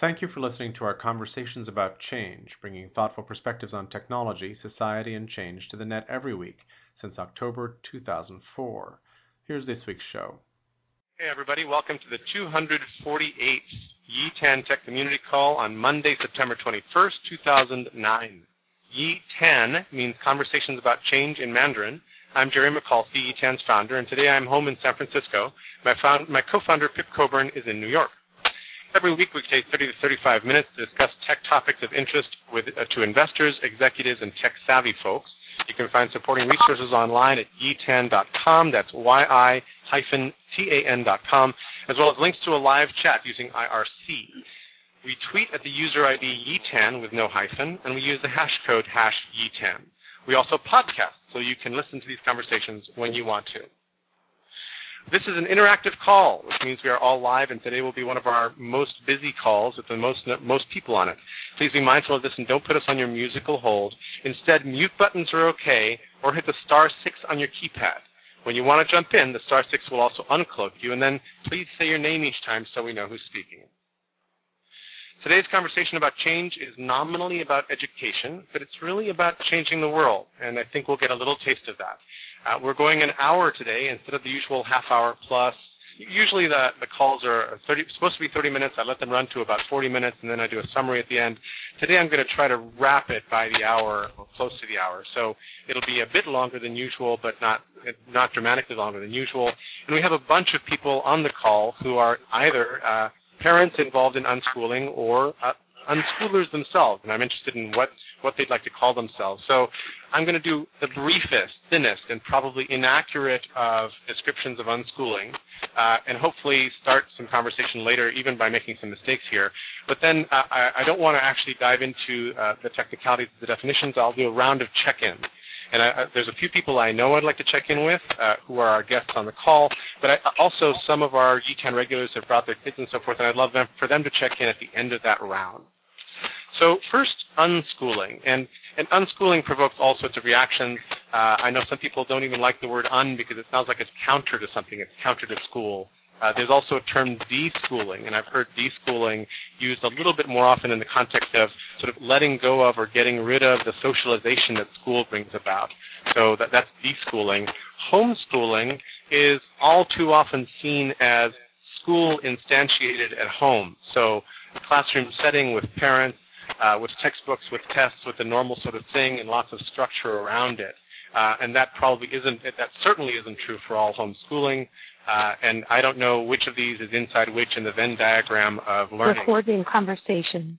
Thank you for listening to our Conversations About Change, bringing thoughtful perspectives on technology, society, and change to the net every week since October 2004. Here's this week's show. Hey everybody, welcome to the 248th Yi10 Tech Community Call on Monday, September 21st, 2009. Yi10 means Conversations About Change in Mandarin. I'm Jerry McCulsey, Yi10's founder, and today I'm home in San Francisco. My co-founder, Pip Coburn, is in New York. Every week we take 30 to 35 minutes to discuss tech topics of interest to investors, executives, and tech-savvy folks. You can find supporting resources online at yi10.com. That's yi-tan.com, as well as links to a live chat using IRC. We tweet at the user ID Yi10 with no hyphen, and we use the hash code #Yi10. We also podcast, so you can listen to these conversations when you want to. This is an interactive call, which means we are all live, and today will be one of our most busy calls with the most people on it. Please be mindful of this and don't put us on your musical hold. Instead, mute buttons are okay, or hit the *6 on your keypad. When you want to jump in, the *6 will also uncloak you, and then please say your name each time so we know who's speaking. Today's conversation about change is nominally about education, but it's really about changing the world, and I think we'll get a little taste of that. We're going an hour today instead of the usual half hour plus. Usually the calls are supposed to be 30 minutes. I let them run to about 40 minutes, and then I do a summary at the end. Today I'm going to try to wrap it by the hour or close to the hour. So it'll be a bit longer than usual, but not dramatically longer than usual. And we have a bunch of people on the call who are either parents involved in unschooling or unschoolers themselves, and I'm interested in what they'd like to call themselves. So I'm going to do the briefest, thinnest, and probably inaccurate of descriptions of unschooling, and hopefully start some conversation later, even by making some mistakes here. But then I don't want to actually dive into the technicalities of the definitions. I'll do a round of check-in. And there's a few people I know I'd like to check in with who are our guests on the call, but also some of our Yi10 regulars have brought their kids and so forth, and I'd love for them to check in at the end of that round. So first, unschooling. And unschooling provokes all sorts of reactions. I know some people don't even like the word un because it sounds like it's counter to something. It's counter to school. There's also a term deschooling, and I've heard deschooling used a little bit more often in the context of sort of letting go of or getting rid of the socialization that school brings about. So that's deschooling. Homeschooling is all too often seen as school instantiated at home. So a classroom setting with parents, with textbooks, with tests, with the normal sort of thing, and lots of structure around it. And that certainly isn't true for all homeschooling. And I don't know which of these is inside which in the Venn diagram of learning. Recording conversation.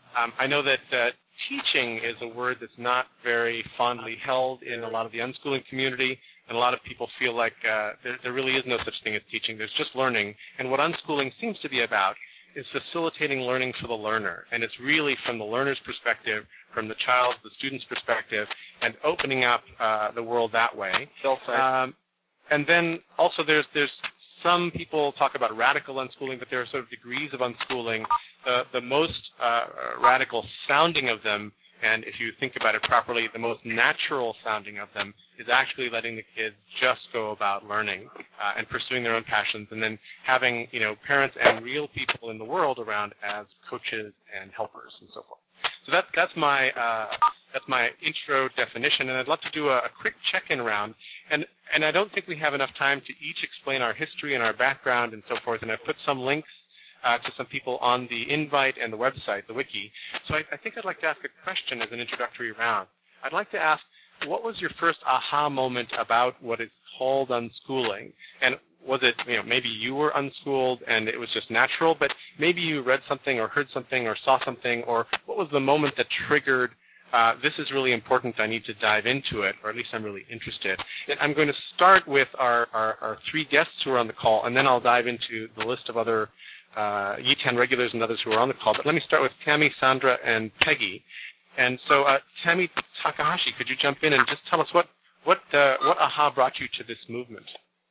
I know that teaching is a word that's not very fondly held in a lot of the unschooling community, and a lot of people feel like there really is no such thing as teaching. There's just learning. And what unschooling seems to be about is facilitating learning for the learner. And it's really from the learner's perspective, from the student's perspective, and opening up the world that way. And then also there's some people talk about radical unschooling, but there are sort of degrees of unschooling. The most radical sounding of them, and if you think about it properly, the most natural sounding of them is actually letting the kids just go about learning and pursuing their own passions, and then having parents and real people in the world around as coaches and helpers and so forth. So that's my intro definition, and I'd love to do a quick check-in round. And I don't think we have enough time to each explain our history and our background and so forth, and I've put some links to some people on the invite and the website, the wiki. So I think I'd like to ask a question as an introductory round. I'd like to ask, what was your first aha moment about what is called unschooling? And was it, maybe you were unschooled and it was just natural, but maybe you read something or heard something or saw something, or what was the moment that triggered, this is really important, I need to dive into it, or at least I'm really interested. And I'm going to start with our three guests who are on the call, and then I'll dive into the list of other Yi10 regulars and others who are on the call. But let me start with Tammy, Sandra, and Peggy. And so, Tammy Takahashi, could you jump in and just tell us what aha brought you to this movement?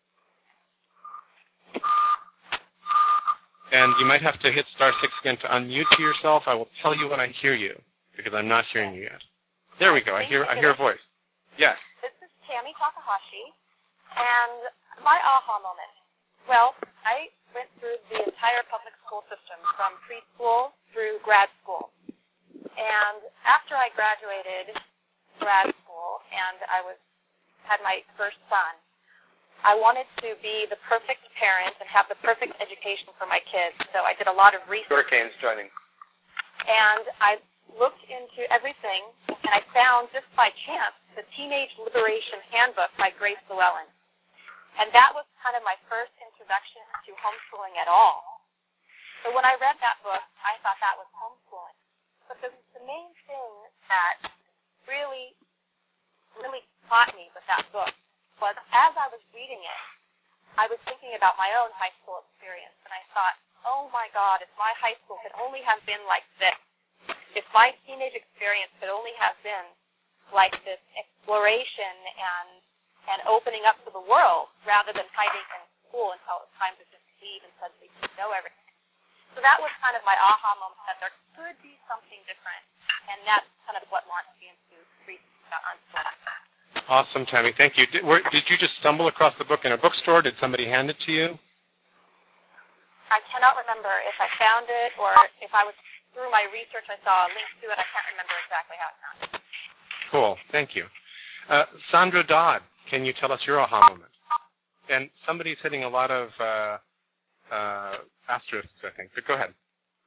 And you might have to hit *6 again to unmute yourself. I will tell you when I hear you, because I'm not hearing you yet. There we go. I hear a voice. Yes. This is Tammy Takahashi, and my aha moment. Well, I went through the entire public school system from preschool through grad school. And after I graduated grad school and had my first son, I wanted to be the perfect parent and have the perfect education for my kids. So I did a lot of research. Hurricanes joining. And I looked into everything, and I found, just by chance, the Teenage Liberation Handbook by Grace Llewellyn. And that was kind of my first introduction to homeschooling at all. So when I read that book, I thought that was homeschooling. But the main thing that really taught me with that book was, as I was reading it, I was thinking about my own high school experience, and I thought, oh my God, if my high school could only have been like this, if my teenage experience could only have been like this exploration and opening up to the world, rather than hiding in school until it was time to just leave and suddenly know everything. So that was kind of my aha moment, that there could be something different, and that's kind of what launched me into research about unschooling. Awesome, Tammy. Thank you. Did you just stumble across the book in a bookstore? Did somebody hand it to you? I cannot remember if I found it or if I was through my research I saw a link to it. I can't remember exactly how it sounded. Cool. Thank you. Sandra Dodd, can you tell us your aha moment? And somebody's hitting a lot of asterisks, I think. But go ahead.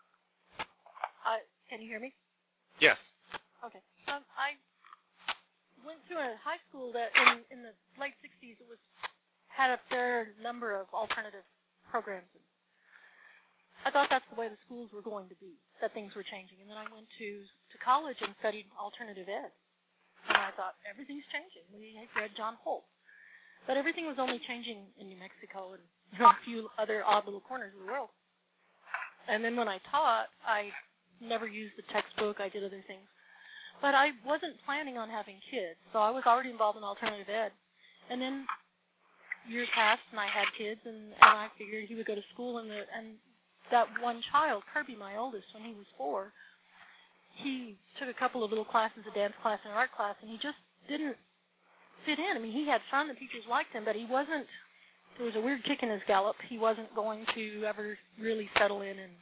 Can you hear me? Yes. Okay. I went to a high school that in the late 60s had a fair number of alternative programs. I thought that's the way the schools were going to be, that things were changing. And then I went to college and studied alternative ed. And I thought, everything's changing. We read John Holt. But everything was only changing in New Mexico and a few other odd little corners of the world. And then when I taught, I never used the textbook. I did other things. But I wasn't planning on having kids, so I was already involved in alternative ed. And then years passed, and I had kids, and I figured he would go to school, and that one child, Kirby, my oldest, when he was 4, he took a couple of little classes, a dance class and an art class, and he just didn't fit in. I mean, he had fun, the teachers liked him, but he wasn't, there was a weird kick in his gallop. He wasn't going to ever really settle in and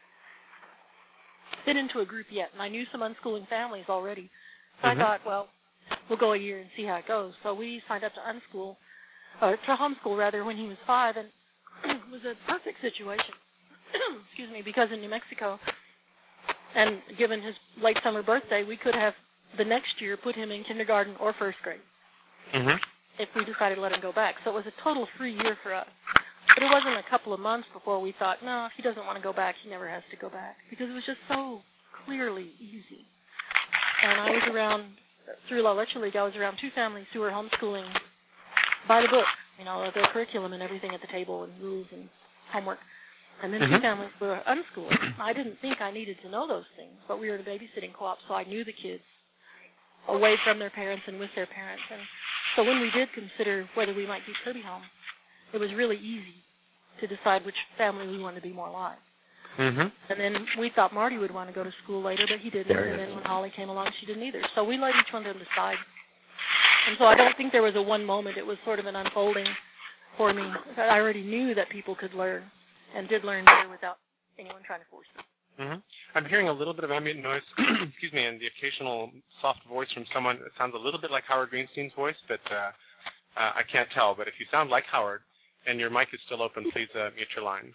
fit into a group yet. And I knew some unschooling families already. So I thought, well, we'll go a year and see how it goes. So we signed up to homeschool rather, when he was 5, and it was a perfect situation. Excuse me, because in New Mexico, and given his late summer birthday, we could have the next year put him in kindergarten or first grade if we decided to let him go back. So it was a total free year for us. But it wasn't a couple of months before we thought, no, if he doesn't want to go back, he never has to go back, because it was just so clearly easy. And I was around, through La Leche League, I was around 2 families who were homeschooling by the book, the curriculum and everything at the table and rules and homework. And then 2 families were unschooled. I didn't think I needed to know those things, but we were in a babysitting co-op, so I knew the kids away from their parents and with their parents. And so when we did consider whether we might keep Kirby home, it was really easy to decide which family we wanted to be more like. And then we thought Marty would want to go to school later, but he didn't. And then when Holly came along, she didn't either. So we let each one of them decide. And so I don't think there was a one moment. It was sort of an unfolding for me. I already knew that people could learn and did learn better without anyone trying to force them. I'm hearing a little bit of ambient noise, excuse me, and the occasional soft voice from someone. It sounds a little bit like Howard Greenstein's voice, but I can't tell. But if you sound like Howard and your mic is still open, please mute your line.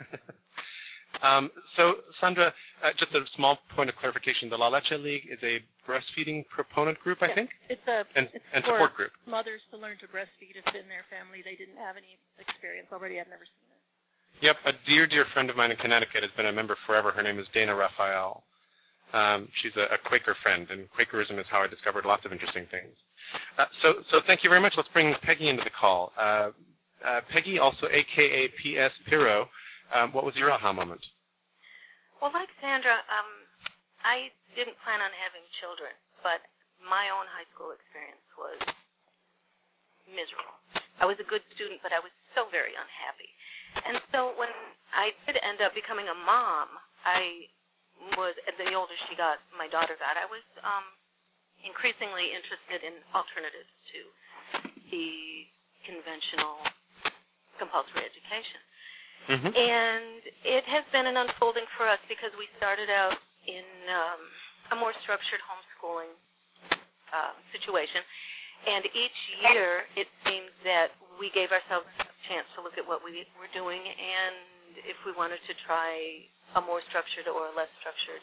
So, Sandra, just a small point of clarification. The La Leche League is a breastfeeding proponent group, I think? It's and for support group. Mothers to learn to breastfeed if in their family they didn't have any experience already. I've never seen it. Yep, a dear, dear friend of mine in Connecticut has been a member forever. Her name is Dana Raphael. She's a Quaker friend, and Quakerism is how I discovered lots of interesting things. So thank you very much. Let's bring Peggy into the call. Peggy, also a.k.a. P.S. Piro, what was your aha moment? Well, like Sandra, I didn't plan on having children, but my own high school experience was miserable. I was a good student, but I was so very unhappy. And so when I did end up becoming a mom, I was, the older my daughter got, I was increasingly interested in alternatives to the conventional compulsory education. Mm-hmm. And it has been an unfolding for us because we started out in a more structured homeschooling situation. And each year it seems that we gave ourselves a chance to look at what we were doing and if we wanted to try a more structured or a less structured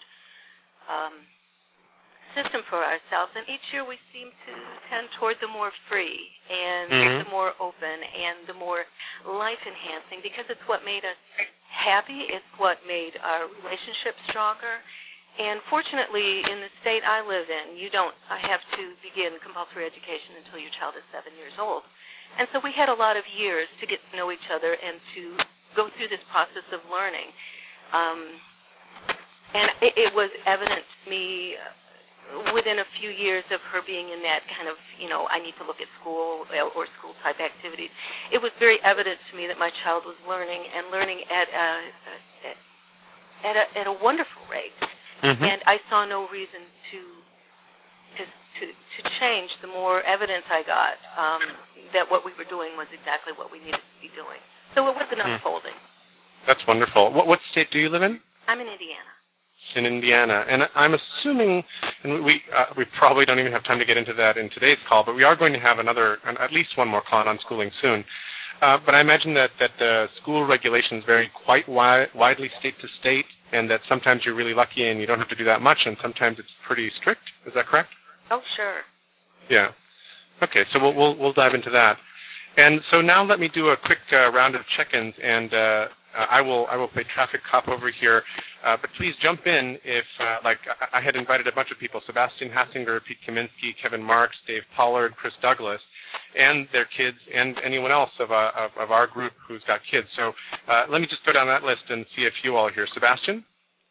system for ourselves, and each year we seem to tend toward the more free and the more open and the more life-enhancing because it's what made us happy, it's what made our relationship stronger. And fortunately, in the state I live in, you don't have to begin compulsory education until your child is 7 years old. And so we had a lot of years to get to know each other and to go through this process of learning. And it was evident to me within a few years of her being in that kind of, I need to look at school or school-type activities, it was very evident to me that my child was learning and learning at a wonderful rate. Mm-hmm. And I saw no reason to change the more evidence I got that what we were doing was exactly what we needed to be doing. So it was an unfolding. That's wonderful. What state do you live in? I'm in Indiana. In Indiana, and I'm assuming, and we probably don't even have time to get into that in today's call, but we are going to have at least one more call on unschooling soon. But I imagine that the school regulations vary quite widely state to state, and that sometimes you're really lucky and you don't have to do that much, and sometimes it's pretty strict. Is that correct? Oh, sure. Yeah. Okay, so we'll dive into that. And so now let me do a quick round of check-ins, and I will play traffic cop over here. But please jump in if, I had invited a bunch of people, Sebastian Hassinger, Pete Kaminsky, Kevin Marks, Dave Pollard, Chris Douglas, and their kids, and anyone else of our group who's got kids. So let me just go down that list and see if you all are here. Sebastian?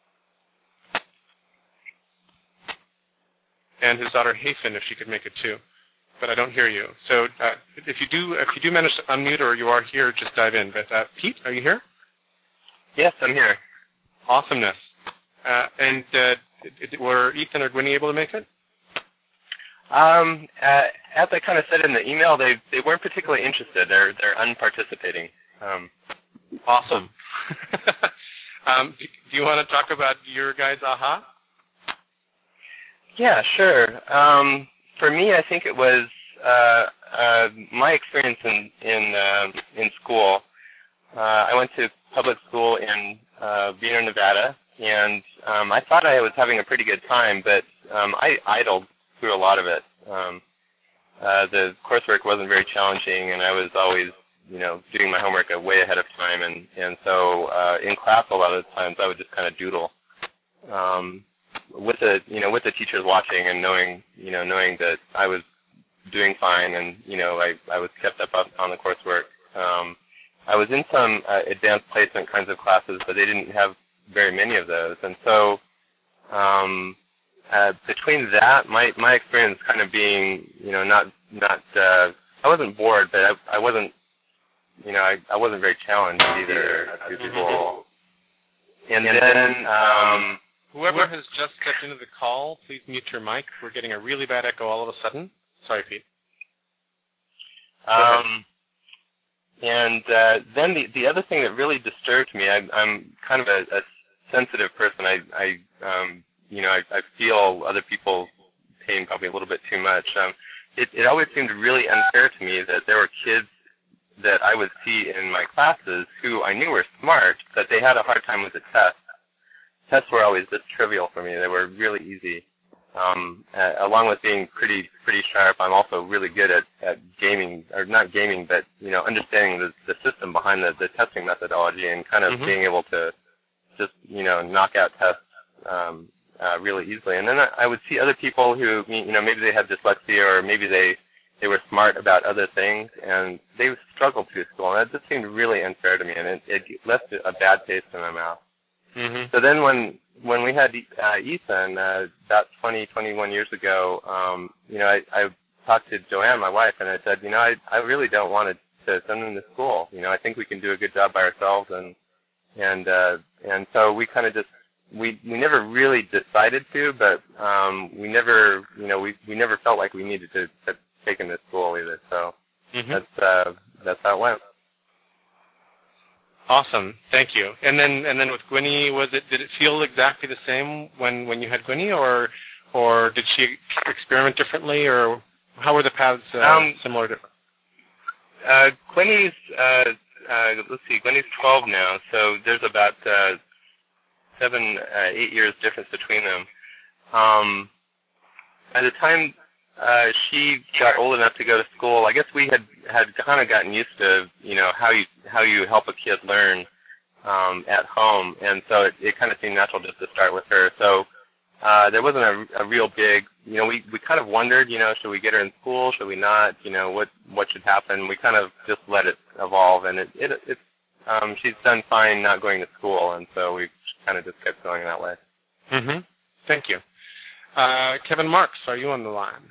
And his daughter Hafen, if she could make it too. But I don't hear you. So if you do manage to unmute or you are here, just dive in. But Pete, are you here? Yes, I'm here. Awesomeness. And were Ethan or Gwynnie able to make it? As I kind of said in the email, they weren't particularly interested. They're unparticipating. Awesome. Do you want to talk about your guys' aha? Yeah, sure. For me, I think it was my experience in school. I went to public school in Reno, Nevada, and I thought I was having a pretty good time, but I idled through a lot of it. The coursework wasn't very challenging, and I was always, doing my homework way ahead of time, and so in class a lot of the times I would just kind of doodle. With the teachers watching and knowing that I was doing fine, and I was kept up on the coursework. I was in some advanced placement kinds of classes, but they didn't have very many of those, and so between that, my experience kind of being not I wasn't bored, but I wasn't I wasn't very challenged either through school. And then whoever has just stepped into the call, please mute your mic. We're getting a really bad echo all of a sudden. Sorry, Pete. And then the other thing that really disturbed me, I'm kind of a sensitive person. I feel other people's pain probably a little bit too much. It always seemed really unfair to me that there were kids that I would see in my classes who I knew were smart, but they had a hard time with the test. Tests were always just trivial for me. They were really easy. Along with being pretty sharp, I'm also really good at gaming, or not gaming, but understanding the system behind the testing methodology and kind of being able to just knock out tests really easily. And then I would see other people who maybe they had dyslexia or maybe they were smart about other things and they struggled through school. And that just seemed really unfair to me, and it left a bad taste in my mouth. Mm-hmm. So then when we had Ethan about 21 years ago, I talked to Joanne, my wife, and I said, I really don't want to send him to school. I think we can do a good job by ourselves, and so we kind of just we never really decided to, but we never we never felt like we needed to take him to school either. So that's how it went. Awesome. Thank you. And then with Gwynnie, did it feel exactly the same when you had Gwynnie, or did she experiment differently, or how were the paths similar or different? Gwynnie's, Gwynnie's 12 now, so there's about 8 years difference between them. At the time she got old enough to go to school, I guess we had kind of gotten used to, how you help a kid learn at home, and so it kind of seemed natural just to start with her. So there wasn't a real big, we kind of wondered, should we get her in school, should we not, what should happen. We kind of just let it evolve, and she's done fine not going to school, and so we kind of just kept going that way. Mm-hmm. Thank you. Kevin Marks, are you on the line?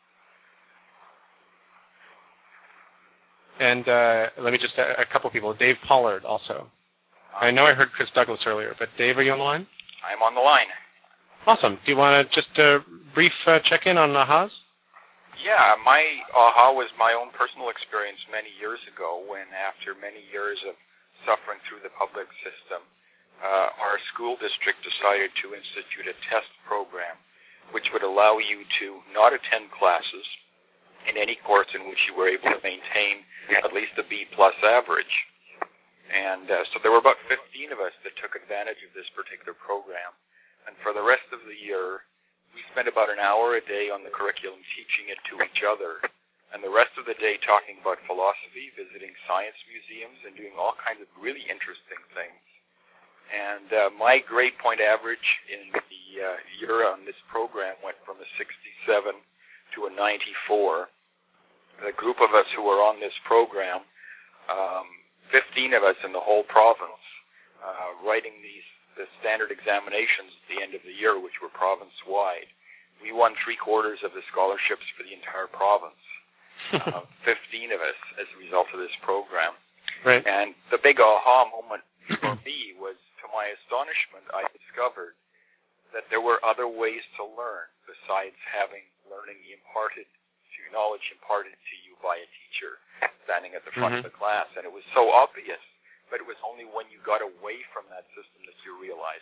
And let me just, a couple people. Dave Pollard also. I know I heard Chris Douglas earlier, but Dave, are you on the line? I'm on the line. Awesome. Do you want to just brief check-in on AHAs? Yeah, my AHA was my own personal experience many years ago when, after many years of suffering through the public system, our school district decided to institute a test program which would allow you to not attend classes in any course in which you were able to maintain at least a B-plus average. And so there were about 15 of us that took advantage of this particular program. And for the rest of the year, we spent about an hour a day on the curriculum teaching it to each other, and the rest of the day talking about philosophy, visiting science museums, and doing all kinds of really interesting things. And my grade point average in the year on this program went from a 67 to a 94. The group of us who were on this program, 15 of us in the whole province, writing the standard examinations at the end of the year, which were province-wide. We won 3/4 of the scholarships for the entire province. 15 of us as a result of this program. Right. And the big aha moment for me was, to my astonishment, I discovered that there were other ways to learn besides having knowledge imparted to you by a teacher standing at the front of the class. And it was so obvious, but it was only when you got away from that system that you realized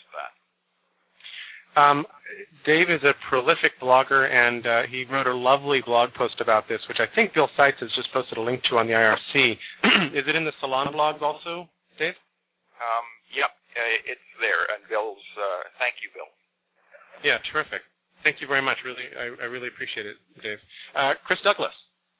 that. Dave is a prolific blogger, and he wrote a lovely blog post about this, which I think Bill Seitz has just posted a link to on the IRC. Is it in the Salon blogs also, Dave? Yep, it's there. And Bill's, thank you, Bill. Yeah, terrific. Thank you very much. Really, I really appreciate it, Dave. Chris Douglas.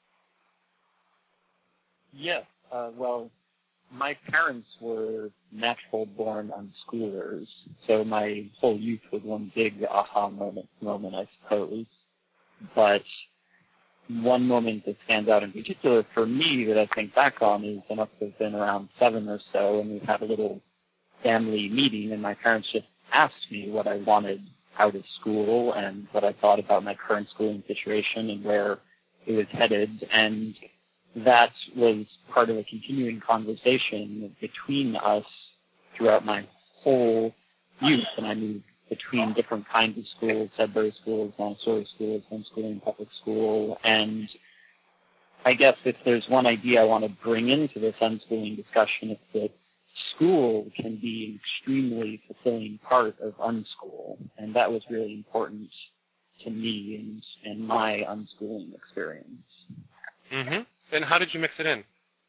Yes. Well, my parents were natural-born unschoolers, so my whole youth was one big aha moment, I suppose. But one moment that stands out in particular for me that I think back on is I must have been around 7 or so, and we had a little family meeting, and my parents just asked me what I wanted out of school and what I thought about my current schooling situation and where it was headed, and that was part of a continuing conversation between us throughout my whole youth, and I moved between different kinds of schools, Sudbury schools, Montessori schools, homeschooling, public school, and I guess if there's one idea I want to bring into this unschooling discussion, it's that school can be an extremely fulfilling part of unschool, and that was really important to me and my unschooling experience. Mm-hmm. Then how did you mix it in?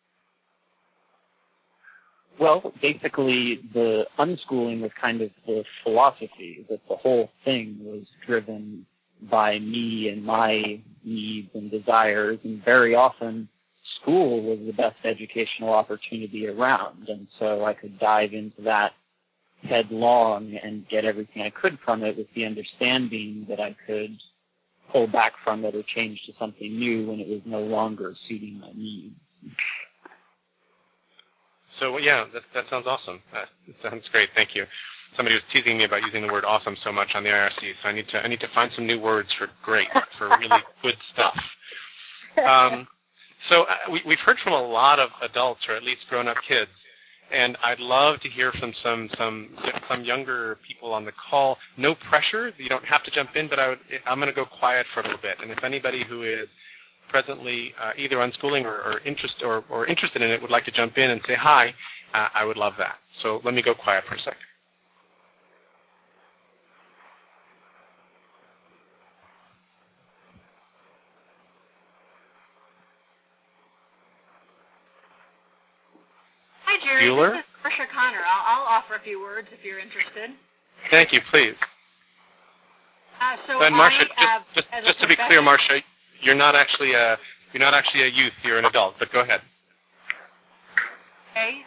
Well, basically, the unschooling was kind of the philosophy that the whole thing was driven by me and my needs and desires, and very often school was the best educational opportunity around, and so I could dive into that headlong and get everything I could from it with the understanding that I could pull back from it or change to something new when it was no longer suiting my needs. So, yeah, that sounds awesome. That sounds great. Thank you. Somebody was teasing me about using the word awesome so much on the IRC, so I need to find some new words for great, for really good stuff. So we've heard from a lot of adults, or at least grown-up kids, and I'd love to hear from some younger people on the call. No pressure. You don't have to jump in, but I'm going to go quiet for a little bit. And if anybody who is presently either unschooling or interested in it would like to jump in and say hi, I would love that. So let me go quiet for a second. Hi, Jerry. Bueller? This is Marsha Connor. I'll offer a few words if you're interested. Thank you, please. So And Marsha, as just a to be clear, professional- Marsha, you're not actually a youth. You're an adult. But go ahead. Okay,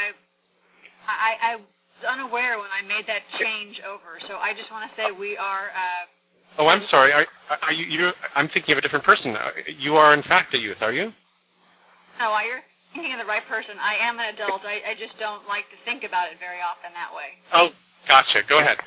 I was unaware when I made that change over, so I just want to say we are. Oh, I'm sorry. Are you? I'm thinking of a different person. You are in fact a youth, are you? No, you're thinking of the right person. I am an adult. I just don't like to think about it very often that way. Oh, gotcha. Go ahead.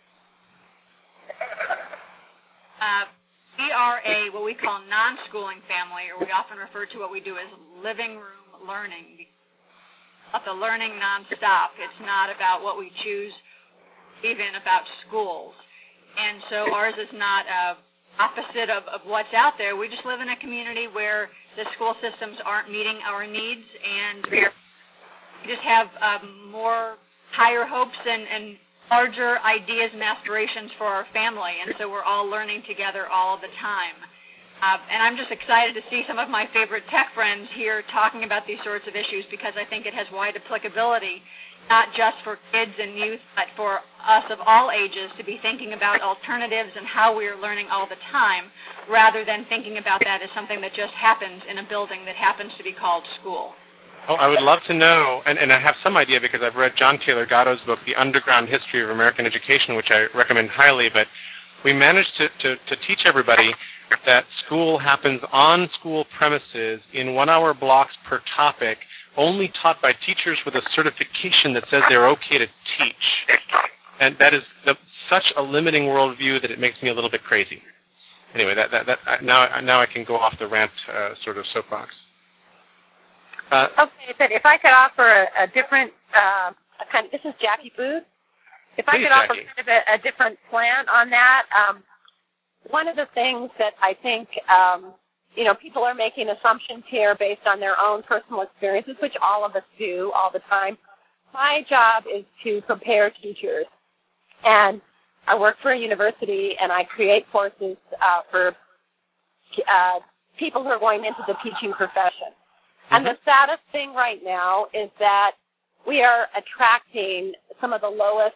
We are what we call non-schooling family, or we often refer to what we do as living room learning. About the learning nonstop. It's not about what we choose, even about schools. And so ours is not opposite of what's out there. We just live in a community where the school systems aren't meeting our needs, and we just have more higher hopes and larger ideas and aspirations for our family, and so we're all learning together all the time. And I'm just excited to see some of my favorite tech friends here talking about these sorts of issues, because I think it has wide applicability, not just for kids and youth, but for us of all ages to be thinking about alternatives and how we are learning all the time, rather than thinking about that as something that just happens in a building that happens to be called school. Oh, I would love to know, and I have some idea because I've read John Taylor Gatto's book, The Underground History of American Education, which I recommend highly, but we managed to teach everybody that school happens on school premises in 1 hour blocks per topic, only taught by teachers with a certification that says they're okay to teach. And that is such a limiting worldview that it makes me a little bit crazy. Anyway, now I can go off the rant sort of soapbox. Okay, but if I could offer a different this is Jackie Booth. If I Please, could offer Jackie. kind of a different slant on that, one of the things that I think, people are making assumptions here based on their own personal experiences, which all of us do all the time. My job is to prepare teachers, and I work for a university, and I create courses for people who are going into the teaching profession. And the saddest thing right now is that we are attracting some of the lowest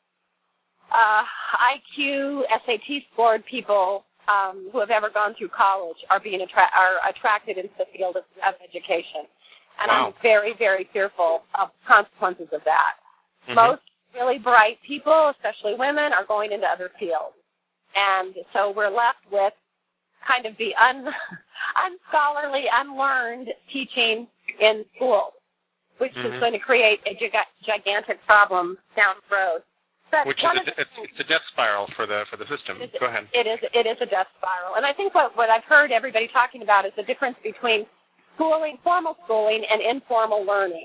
IQ, SAT scored people who have ever gone through college are being attracted into the field of education. And Wow. I'm very, very fearful of consequences of that. Mm-hmm. Most really bright people, especially women, are going into other fields. And so we're left with kind of the unscholarly, unlearned teaching in schools, which is going to create a gigantic problem down the road. But Which is it's a death spiral for the system. Go ahead. It is a death spiral. And I think what I've heard everybody talking about is the difference between schooling, formal schooling, and informal learning,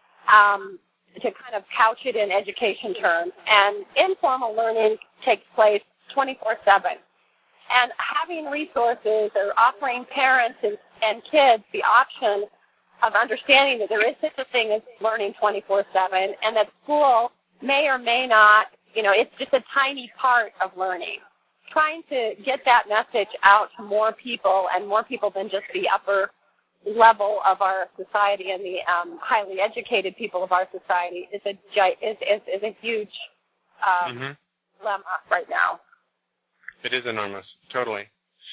to kind of couch it in education terms. And informal learning takes place 24/7. And having resources or offering parents and kids the option of understanding that there is such a thing as learning 24/7, and that school may or may not, it's just a tiny part of learning. Trying to get that message out to more people, and more people than just the upper level of our society and the highly educated people of our society, is a huge dilemma right now. It is enormous, totally.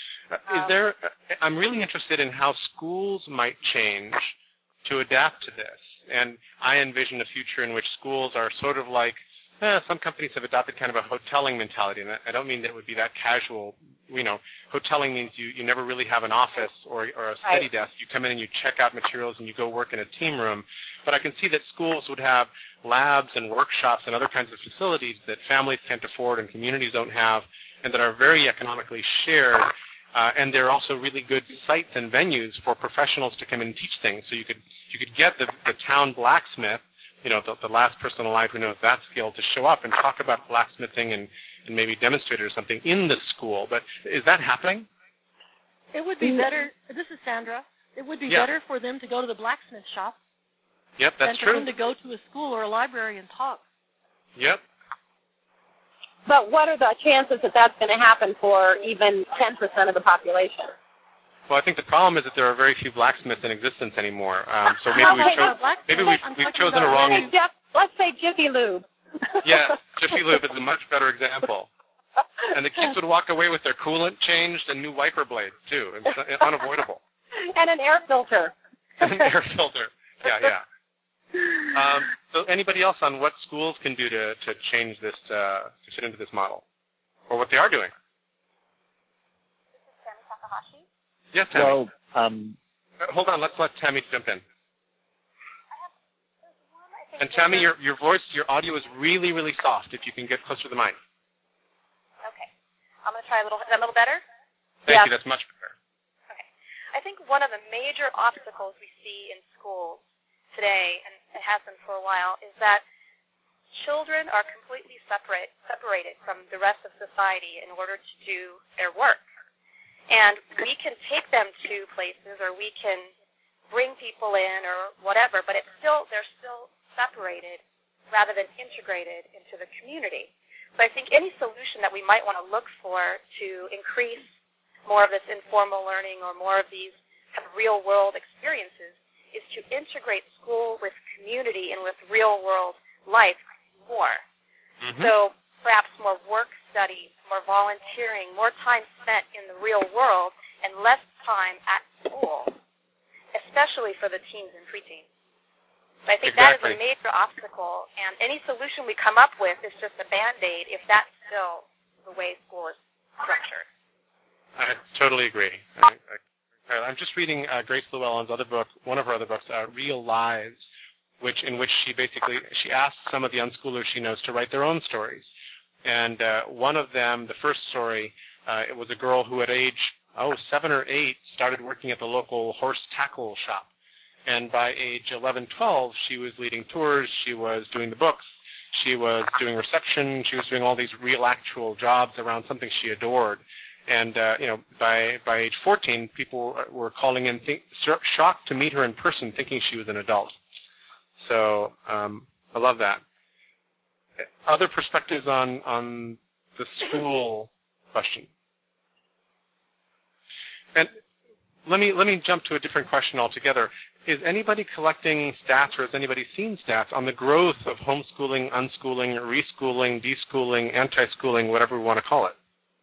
I'm really interested in how schools might change to adapt to this. And I envision a future in which schools are sort of like, some companies have adopted kind of a hoteling mentality. And I don't mean that it would be that casual. Hoteling means you never really have an office or a study desk. You come in and you check out materials and you go work in a team room. But I can see that schools would have labs and workshops and other kinds of facilities that families can't afford and communities don't have, and that are very economically shared, and they're also really good sites and venues for professionals to come in and teach things. So you could get the town blacksmith, the last person alive who knows that skill, to show up and talk about blacksmithing and maybe demonstrate it or something in the school. But is that happening? It would be better. This is Sandra. It would be better for them to go to the blacksmith shop Yep, that's than for true. him to go to a school or a library and talk. Yep. But what are the chances that that's going to happen for even 10% of the population? Well, I think the problem is that there are very few blacksmiths in existence anymore. So maybe we've chosen a wrong. Let's say Jiffy Lube. Yeah, Jiffy Lube is a much better example. And the kids would walk away with their coolant changed and new wiper blades, too. It's unavoidable. And an air filter. And an air filter. Yeah. So anybody else on what schools can do to change this, to fit into this model? Or what they are doing? This is Tammy Takahashi. Yes, Tammy. Well, hold on, let's let Tammy jump in. And Tammy, your voice, your audio is really, really soft. If you can get closer to the mic. Okay. I'm going to try a little. Is that a little better? Thank you. That's much better. Okay. I think one of the major obstacles we see in schools today, and it has been for a while, is that children are completely separated from the rest of society in order to do their work. And we can take them to places, or we can bring people in, or whatever, but they're still separated rather than integrated into the community. So I think any solution that we might want to look for to increase more of this informal learning or more of these kind of real-world experiences is to integrate school with community and with real-world life more. Mm-hmm. So perhaps more work studies, more volunteering, more time spent in the real world, and less time at school, especially for the teens and preteens. So I think that is a major obstacle, and any solution we come up with is just a Band-Aid if that's still the way school is structured. I totally agree. I'm just reading Grace Llewellyn's other book, one of her other books, Real Lives, in which she asks some of the unschoolers she knows to write their own stories. And one of them, the first story, it was a girl who at age 7 or 8 started working at the local horse tackle shop. And by age 11, 12, she was leading tours, she was doing the books, she was doing reception, she was doing all these real actual jobs around something she adored. And, by age 14, people were calling in shocked to meet her in person, thinking she was an adult. So I love that. Other perspectives on the school question? And let me jump to a different question altogether. Is anybody collecting stats, or has anybody seen stats on the growth of homeschooling, unschooling, reschooling, deschooling, anti-schooling, whatever we want to call it?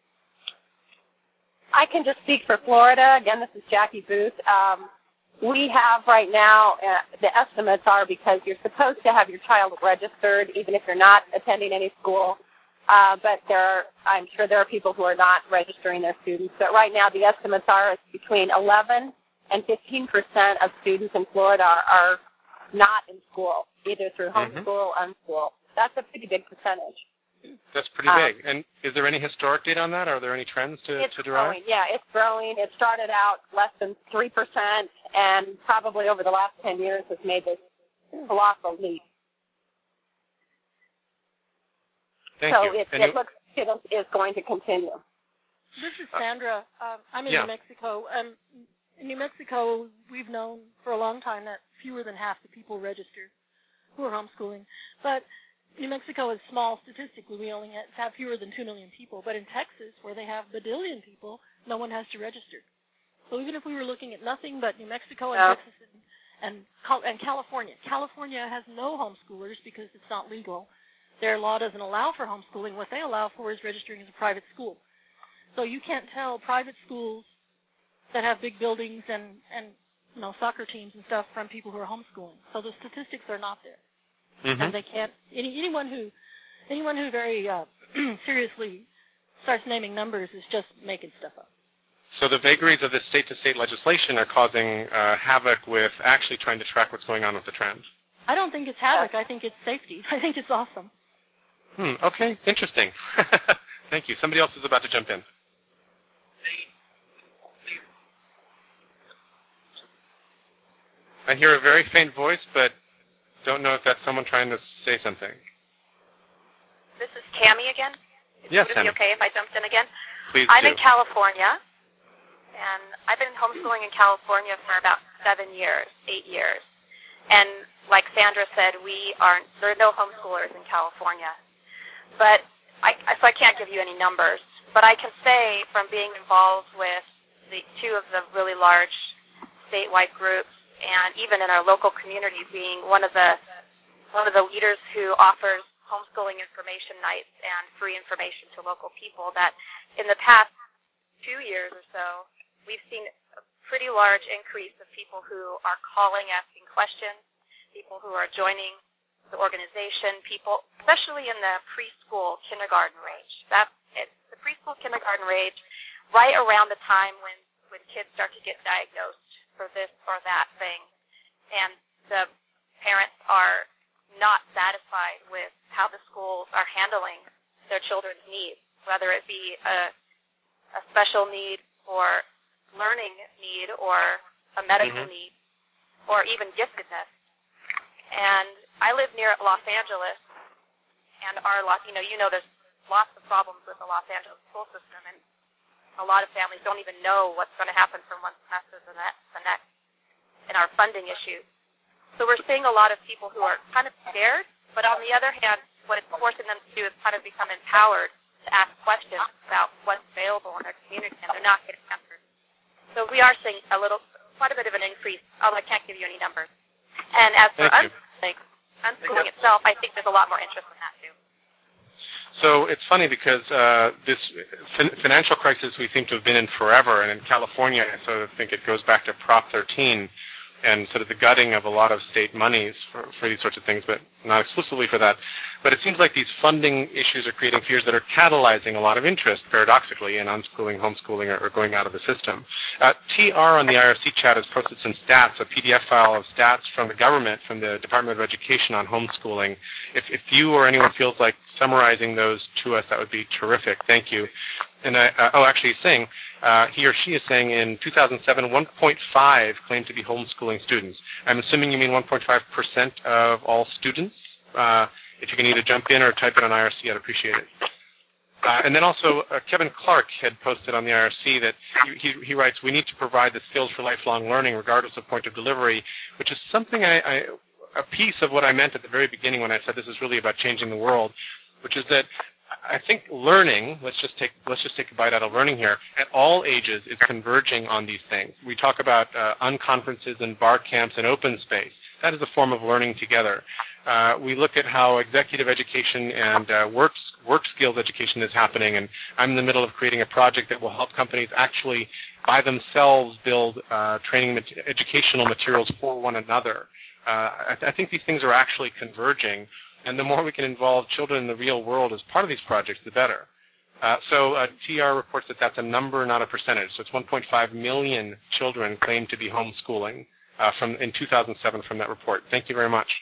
I can just speak for Florida. Again, this is Jackie Booth. We have right now, the estimates are, because you're supposed to have your child registered even if you're not attending any school, but I'm sure there are people who are not registering their students. But right now the estimates are between 11 and 15% of students in Florida are not in school, either through homeschool or unschool. That's a pretty big percentage. That's pretty big. And is there any historic data on that? Are there any trends to derive? Growing. Yeah, it's growing. It started out less than 3%, and probably over the last 10 years has made this colossal leap. Thank you. It looks it is going to continue. This is Sandra. I'm in New Mexico. In New Mexico, we've known for a long time that fewer than half the people register who are homeschooling. But New Mexico is small statistically. We only have fewer than 2 million people. But in Texas, where they have a billion people, no one has to register. So even if we were looking at nothing but New Mexico and Texas and California, California has no homeschoolers because it's not legal. Their law doesn't allow for homeschooling. What they allow for is registering as a private school. So you can't tell private schools that have big buildings and soccer teams and stuff from people who are homeschooling. So the statistics are not there. Mm-hmm. And they can't. Anyone who very seriously starts naming numbers is just making stuff up. So the vagaries of the state-to-state legislation are causing havoc with actually trying to track what's going on with the trend. I don't think it's havoc. I think it's safety. I think it's awesome. Okay. Interesting. Thank you. Somebody else is about to jump in. I hear a very faint voice, but don't know if that's someone trying to say something. This is Tammy again. Yes, Would it Tammy. be okay if I jumped in again? Please I'm do. in California, and I've been homeschooling in California for about 8 years. And like Sandra said, there are no homeschoolers in California. But so I can't give you any numbers. But I can say from being involved with the two of the really large statewide groups, and even in our local community, being one of the leaders who offers homeschooling information nights and free information to local people, that in the past 2 years or so, we've seen a pretty large increase of people who are calling, asking questions, people who are joining the organization, people, especially in the preschool, kindergarten range. The preschool, kindergarten range, right around the time when kids start to get diagnosed for this or that thing, and the parents are not satisfied with how the schools are handling their children's needs, whether it be a special need or learning need or a medical need or even giftedness. And I live near Los Angeles, and there's lots of problems with the Los Angeles school system, and a lot of families don't even know what's going to happen from one semester to the next in our funding issues. So we're seeing a lot of people who are kind of scared, but on the other hand, what it's forcing them to do is kind of become empowered to ask questions about what's available in their community, and they're not getting answers. So we are seeing quite a bit of an increase, although I can't give you any numbers. And as for unschooling itself, I think there's a lot more interest in that too. So it's funny because this financial crisis we seem to have been in forever, and in California I sort of think it goes back to Prop 13 and sort of the gutting of a lot of state monies for these sorts of things, but not exclusively for that. But it seems like these funding issues are creating fears that are catalyzing a lot of interest, paradoxically, in unschooling, homeschooling, or going out of the system. TR on the IRC chat has posted some stats, a PDF file of stats from the government, from the Department of Education on homeschooling. If you or anyone feels like summarizing those to us, that would be terrific. Thank you. And actually he's saying, he or she is saying in 2007, 1.5 claimed to be homeschooling students. I'm assuming you mean 1.5% of all students. If you can either jump in or type it on IRC, I'd appreciate it. And then also, Kevin Clark had posted on the IRC that he writes, we need to provide the skills for lifelong learning regardless of point of delivery, which is something a piece of what I meant at the very beginning when I said this is really about changing the world, which is that I think learning, let's just take a bite out of learning here, at all ages is converging on these things. We talk about unconferences and bar camps and open space. That is a form of learning together. We look at how executive education and work skills education is happening, and I'm in the middle of creating a project that will help companies actually by themselves build educational materials for one another. I think these things are actually converging, and the more we can involve children in the real world as part of these projects, the better. So TR reports that that's a number, not a percentage. So it's 1.5 million children claim to be homeschooling in 2007 from that report. Thank you very much.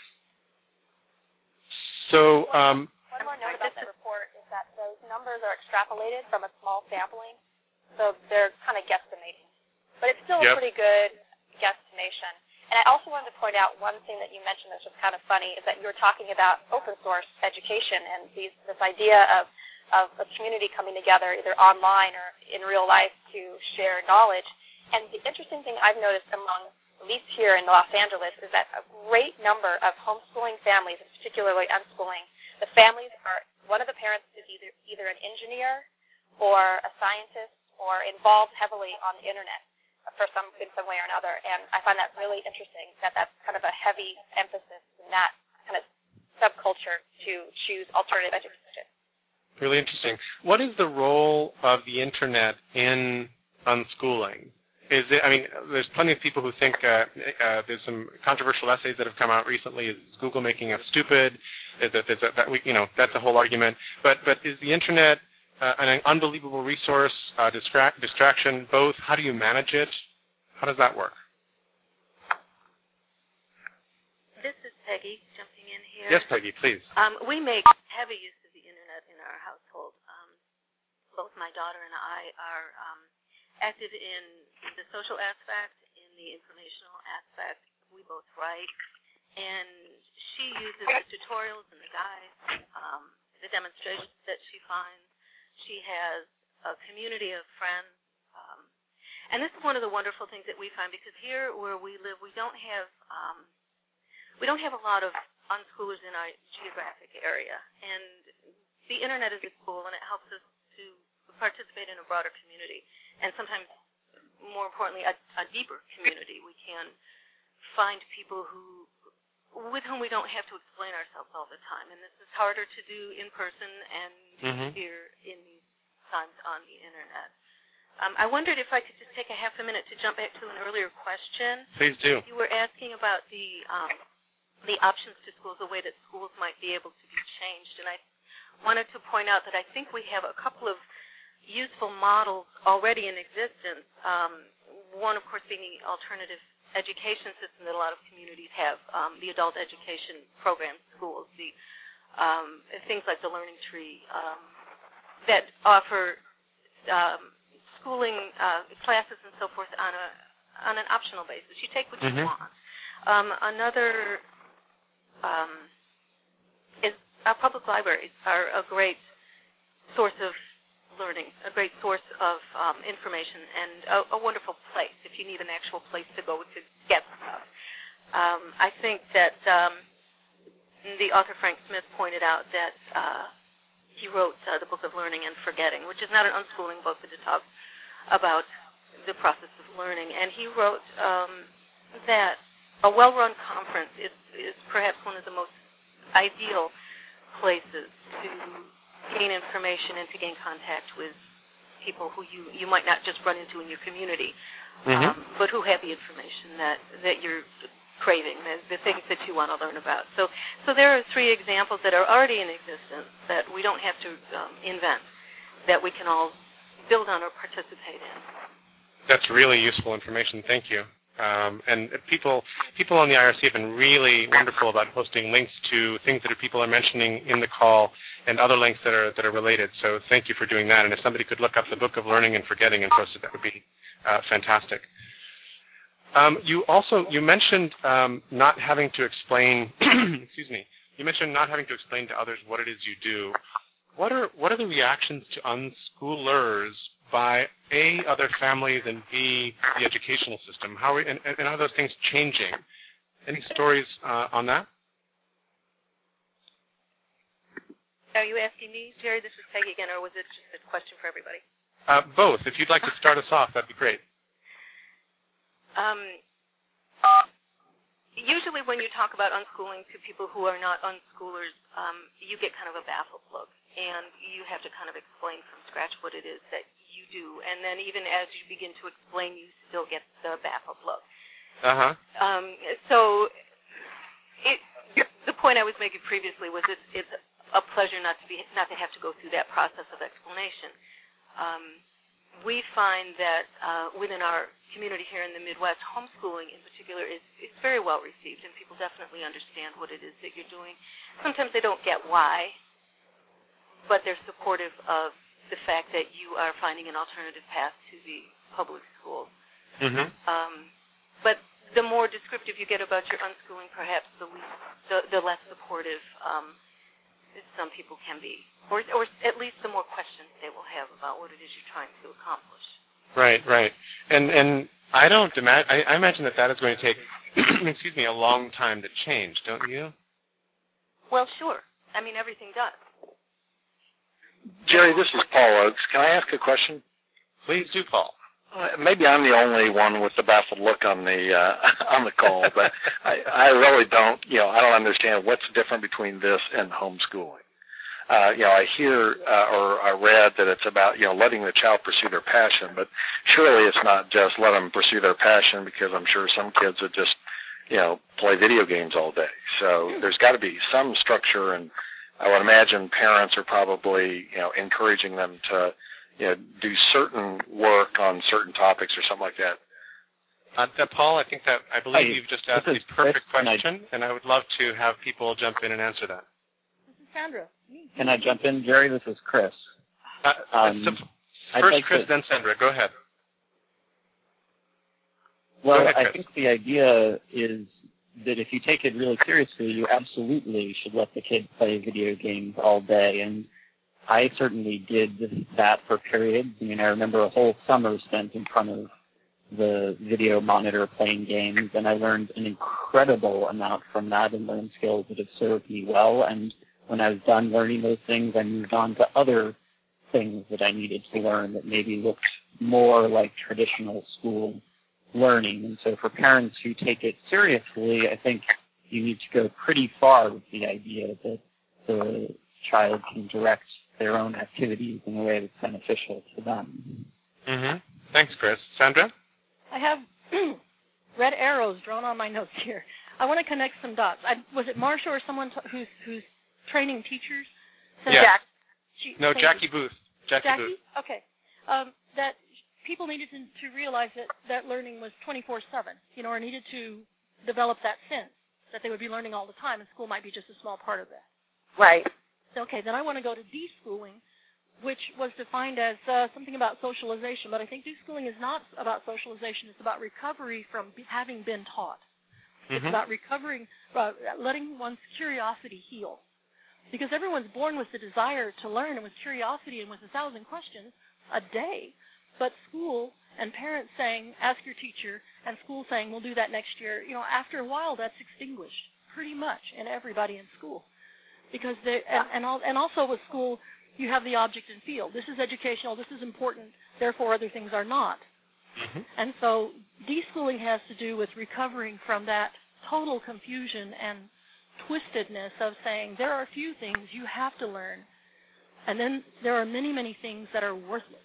So one more note about that report is that those numbers are extrapolated from a small sampling, so they're kind of guesstimating. But it's still a pretty good guesstimation. And I also wanted to point out one thing that you mentioned that's just kind of funny is that you were talking about open source education and this idea of a community coming together either online or in real life to share knowledge. And the interesting thing I've noticed among, at least here in Los Angeles, is that a great number of homeschooling families, and particularly unschooling, the families are, one of the parents is either an engineer or a scientist or involved heavily on the internet in some way or another. And I find that really interesting, that that's kind of a heavy emphasis in that kind of subculture to choose alternative education. Really interesting. What is the role of the internet in unschooling? There's plenty of people who think there's some controversial essays that have come out recently. Is Google making us stupid? That's a whole argument. But is the internet an unbelievable resource, distraction, both? How do you manage it? How does that work? This is Peggy jumping in here. Yes, Peggy, please. We make heavy use of the internet in our household. Both my daughter and I are active in the social aspect, in the informational aspect. We both write, and she uses the tutorials and the guides, the demonstrations that she finds. She has a community of friends, and this is one of the wonderful things that we find, because here where we live, we don't have we don't have a lot of unschoolers in our geographic area, and the Internet is a tool, and it helps us to participate in a broader community, and sometimes, more importantly, a deeper community. We can find people with whom we don't have to explain ourselves all the time, and this is harder to do in person and easier in these times on the Internet. I wondered if I could just take a half a minute to jump back to an earlier question. Please do. You were asking about the options to schools, the way that schools might be able to be changed, and I wanted to point out that I think we have a couple of useful models already in existence. One, of course, being the alternative education system that a lot of communities have, the adult education program schools, the things like the Learning Tree that offer schooling classes and so forth on an optional basis. You take what you want. Another is our public libraries are a great source of learning, a great source of information, and a wonderful place if you need an actual place to go to get stuff. I think that the author Frank Smith pointed out that he wrote the Book of Learning and Forgetting, which is not an unschooling book, but it talks about the process of learning. And he wrote that a well-run conference is perhaps one of the most ideal places to gain information and to gain contact with people who you might not just run into in your community, but who have the information that you're craving, the things that you want to learn about. So there are three examples that are already in existence that we don't have to invent, that we can all build on or participate in. That's really useful information. Thank you. And people on the IRC have been really wonderful about posting links to things that people are mentioning in the call and other links that are related. So thank you for doing that. And if somebody could look up the Book of Learning and Forgetting and post it, that would be fantastic. You mentioned not having to explain. Excuse me. You mentioned not having to explain to others what it is you do. What are the reactions to unschoolers by A, other families, and B, the educational system? And are those things changing? Any stories on that? Are you asking me, Jerry? This is Peggy again, or was it just a question for everybody? Both. If you'd like to start us off, that'd be great. Usually when you talk about unschooling to people who are not unschoolers, you get kind of a baffled look, and you have to kind of explain from scratch what it is that you do. And then even as you begin to explain, you still get the baffled look. So the point I was making previously was it's a pleasure not to have to go through that process of explanation. We find that within our community here in the Midwest, homeschooling in particular is very well received, and people definitely understand what it is that you're doing. Sometimes they don't get why, but they're supportive of the fact that you are finding an alternative path to the public schools. But the more descriptive you get about your unschooling, perhaps the less supportive some people can be, or at least the more questions they will have about what it is you're trying to accomplish. Right. And I imagine that is going to take, excuse me, a long time to change, don't you? Well, sure. I mean, everything does. Jerry, this is Paul Oakes. Can I ask a question? Please do, Paul. Maybe I'm the only one with the baffled look on the call, but I really don't. I don't understand what's different between this and homeschooling. I hear or I read that it's about letting the child pursue their passion, but surely it's not just let them pursue their passion, because I'm sure some kids would just play video games all day. So there's got to be some structure, and I would imagine parents are probably encouraging them to do certain work on certain topics or something like that. Paul, I believe you've just asked the perfect question, and I would love to have people jump in and answer that. This is Sandra. Can I jump in, Jerry? This is Chris. First Chris, then Sandra. Go ahead. Well, I think the idea is that if you take it really seriously, you absolutely should let the kids play video games all day. And I certainly did that for periods. I mean, I remember a whole summer spent in front of the video monitor playing games, and I learned an incredible amount from that and learned skills that have served me well. And when I was done learning those things, I moved on to other things that I needed to learn that maybe looked more like traditional school learning. And so for parents who take it seriously, I think you need to go pretty far with the idea that the child can direct their own activities in a way that's beneficial to them. Mm-hmm. Thanks, Chris. Sandra? I have red arrows drawn on my notes here. I want to connect some dots. Was it Marsha or someone who's training teachers? Yeah. Jack. Jackie Booth. Jackie Booth. Okay. That people needed to realize that learning was 24/7, or needed to develop that sense that they would be learning all the time, and school might be just a small part of that. Right. Okay, then I want to go to deschooling, which was defined as something about socialization, but I think deschooling is not about socialization. It's about recovery from having been taught. Mm-hmm. It's about recovering, letting one's curiosity heal. Because everyone's born with the desire to learn and with curiosity and with 1,000 questions a day. But school and parents saying, ask your teacher, and school saying, we'll do that next year, after a while that's extinguished pretty much in everybody in school. Because and also with school, you have the object and field. This is educational, this is important, therefore other things are not. Mm-hmm. And so deschooling has to do with recovering from that total confusion and twistedness of saying there are a few things you have to learn, and then there are many, many things that are worthless.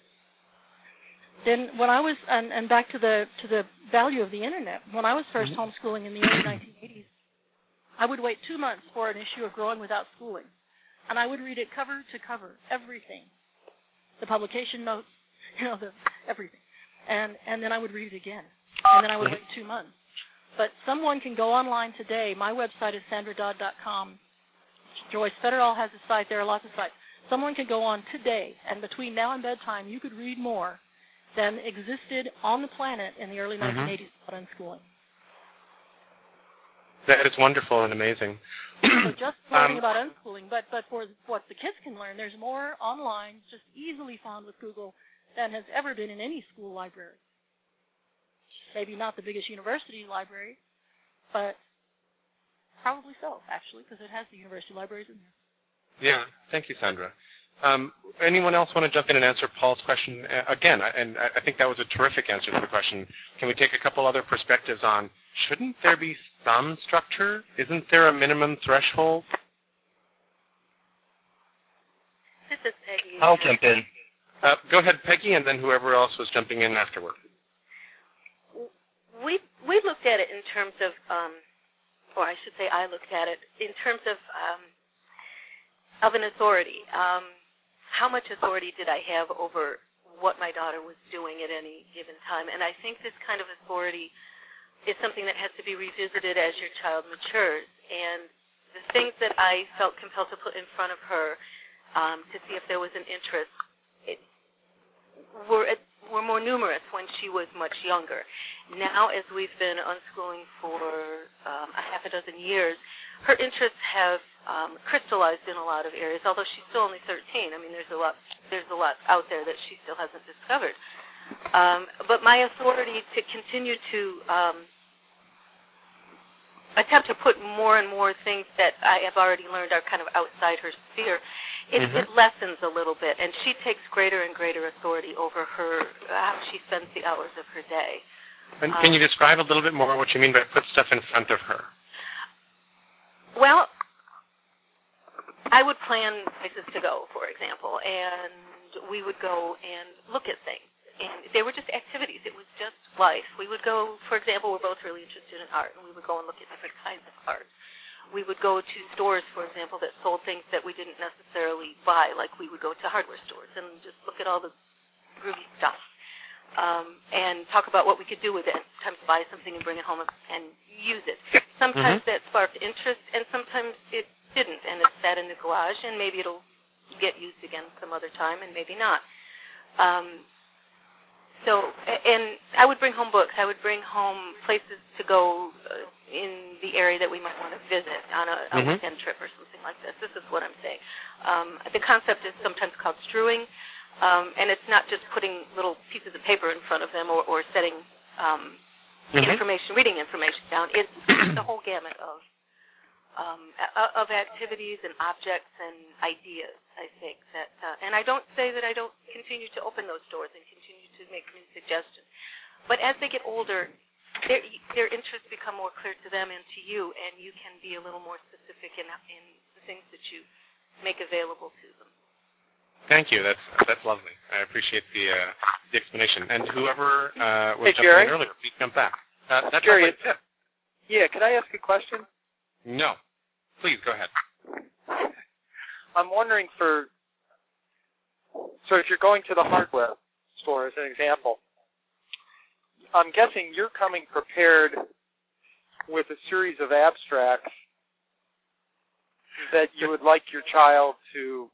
Then when I was, and back to the value of the internet, when I was first homeschooling in the early 1980s, I would wait 2 months for an issue of Growing Without Schooling, and I would read it cover to cover, everything, the publication notes, everything, and then I would read it again, and then I would wait 2 months. But someone can go online today. My website is sandradodd.com. Joyce Federal has a site. There are lots of sites. Someone can go on today, and between now and bedtime, you could read more than existed on the planet in the early 1980s about unschooling. That is wonderful and amazing. So just learning about unschooling, but for what the kids can learn, there's more online, just easily found with Google, than has ever been in any school library. Maybe not the biggest university library, but probably so, actually, because it has the university libraries in there. Yeah, thank you, Sandra. Anyone else want to jump in and answer Paul's question? Again, and I think that was a terrific answer to the question. Can we take a couple other perspectives on, shouldn't there be some structure? Isn't there a minimum threshold? This is Peggy. I'll jump in. Go ahead, Peggy, and then whoever else was jumping in afterward. We looked at it in terms of, or I should say I looked at it in terms of an authority. How much authority did I have over what my daughter was doing at any given time? And I think this kind of authority is something that has to be revisited as your child matures. And the things that I felt compelled to put in front of her to see if there was an interest were more numerous when she was much younger. Now, as we've been unschooling for a half a dozen years, her interests have crystallized in a lot of areas. Although she's still only 13, I mean, there's a lot out there that she still hasn't discovered. But my authority to continue to attempt to put more and more things that I have already learned are kind of outside her sphere, it lessens a little bit, and she takes greater and greater authority over how she spends the hours of her day. And can you describe a little bit more what you mean by put stuff in front of her? Well, I would plan places to go, for example, and we would go and look at things. And they were just activities. It was just life. We would go, for example, we're both really interested in art, and we would go and look at different kinds of art. We would go to stores, for example, that sold things that we didn't necessarily buy, like we would go to hardware stores and just look at all the groovy stuff and talk about what we could do with it, sometimes buy something and bring it home and use it. Sometimes that sparked interest, and sometimes it didn't, and it sat in the garage, and maybe it'll get used again some other time, and maybe not. And I would bring home books. I would bring home places to go in the area that we might want to visit on a weekend trip or something like this. This is what I'm saying. The concept is sometimes called strewing, and it's not just putting little pieces of paper in front of them or setting reading information down. It's the whole gamut of activities and objects and ideas, I think. And I don't say that I don't continue to open those doors and continue to make new suggestions. But as they get older, their interests become more clear to them and to you, and you can be a little more specific in the things that you make available to them. Thank you. That's lovely. I appreciate the explanation. And whoever was Hey, Jerry? earlier, please come back. That's Jerry, it. yeah, can I ask a question? No. Please, go ahead. I'm wondering so if you're going to the hardware store, as an example, I'm guessing you're coming prepared with a series of abstracts that you would like your child to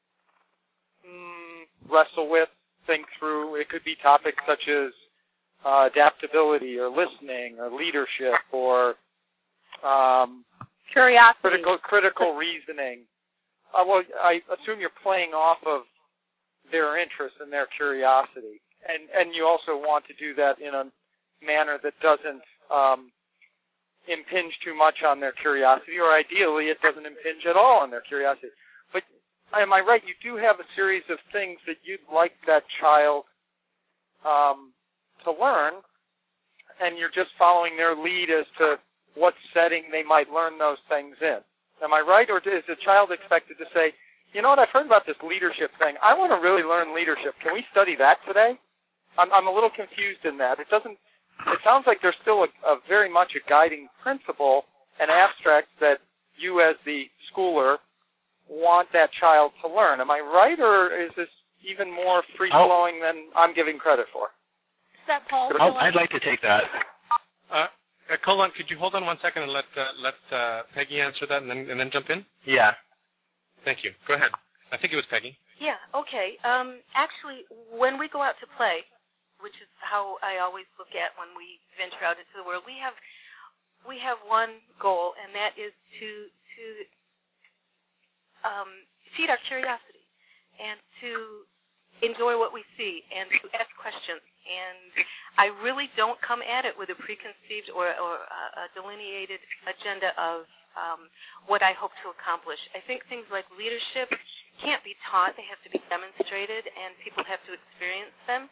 wrestle with, think through. It could be topics such as adaptability or listening or leadership or Curiosity. critical reasoning. Well, I assume you're playing off of their interest and their curiosity, and you also want to do that in a manner that doesn't impinge too much on their curiosity, or ideally it doesn't impinge at all on their curiosity. But am I right? You do have a series of things that you'd like that child to learn, and you're just following their lead as to what setting they might learn those things in. Am I right? Or is the child expected to say, you know what, I've heard about this leadership thing. I want to really learn leadership. Can we study that today? I'm a little confused in that. It sounds like there's still a very much a guiding principle and abstract that you as the schooler want that child to learn. Am I right, or is this even more free-flowing than I'm giving credit for? Is that Paul? I'd like to take that. Colin, could you hold on 1 second and let Peggy answer that and then jump in? Yeah. Thank you. Go ahead. I think it was Peggy. Yeah, okay. Actually, when we go out to play, which is how I always look at when we venture out into the world, we have one goal, and that is to feed our curiosity and to enjoy what we see and to ask questions. And I really don't come at it with a preconceived or a delineated agenda of what I hope to accomplish. I think things like leadership can't be taught. They have to be demonstrated, and people have to experience them.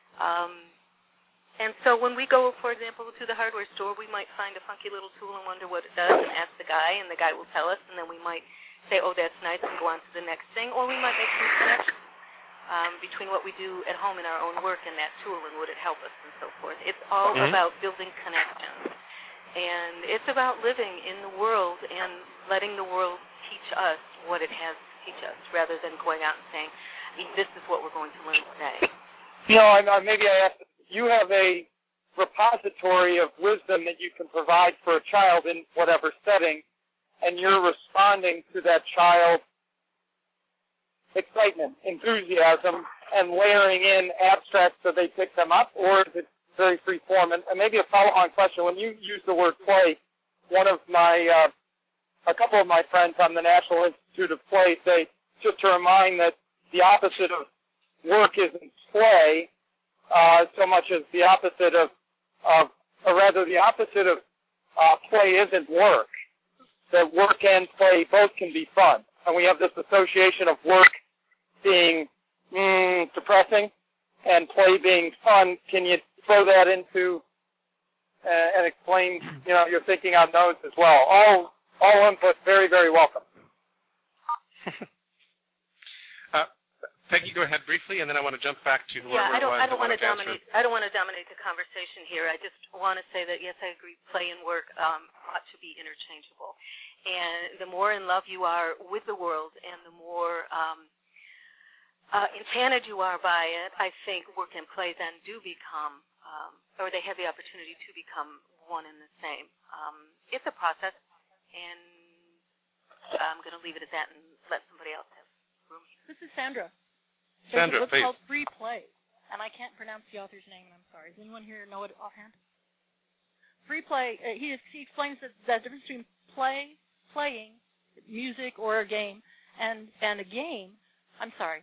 And so when we go, for example, to the hardware store, we might find a funky little tool and wonder what it does and ask the guy, and the guy will tell us, and then we might say, oh, that's nice, and go on to the next thing, or we might make some connections between what we do at home in our own work and that tool, and would it help us, and so forth. It's all about building connections, and it's about living in the world and letting the world teach us what it has to teach us, rather than going out and saying, this is what we're going to learn today. You know, maybe I asked, you have a repository of wisdom that you can provide for a child in whatever setting, and you're responding to that child's excitement, enthusiasm, and layering in abstracts so they pick them up, or is it very free form? And maybe a follow-on question, when you use the word play, a couple of my friends on the National Institute of Play say, just to remind that the opposite of work isn't play, so much as the opposite of play isn't work. That work and play both can be fun. And we have this association of work being depressing and play being fun. Can you throw that into and explain, your thinking on those as well? All input very, very welcome. Peggy, go ahead briefly, and then I want to jump back to whoever I don't want to dominate. I don't want to dominate the conversation here. I just want to say that yes, I agree. Play and work ought to be interchangeable, and the more in love you are with the world, and the more enchanted you are by it, I think work and play then do become, or they have the opportunity to become one and the same. It's a process, and I'm going to leave it at that and let somebody else have room here. This is Sandra. Sandra, There's a book please. called Free Play, and I can't pronounce the author's name, and I'm sorry. Does anyone here know it offhand? Free Play, he explains the difference between playing, music or a game, and a game,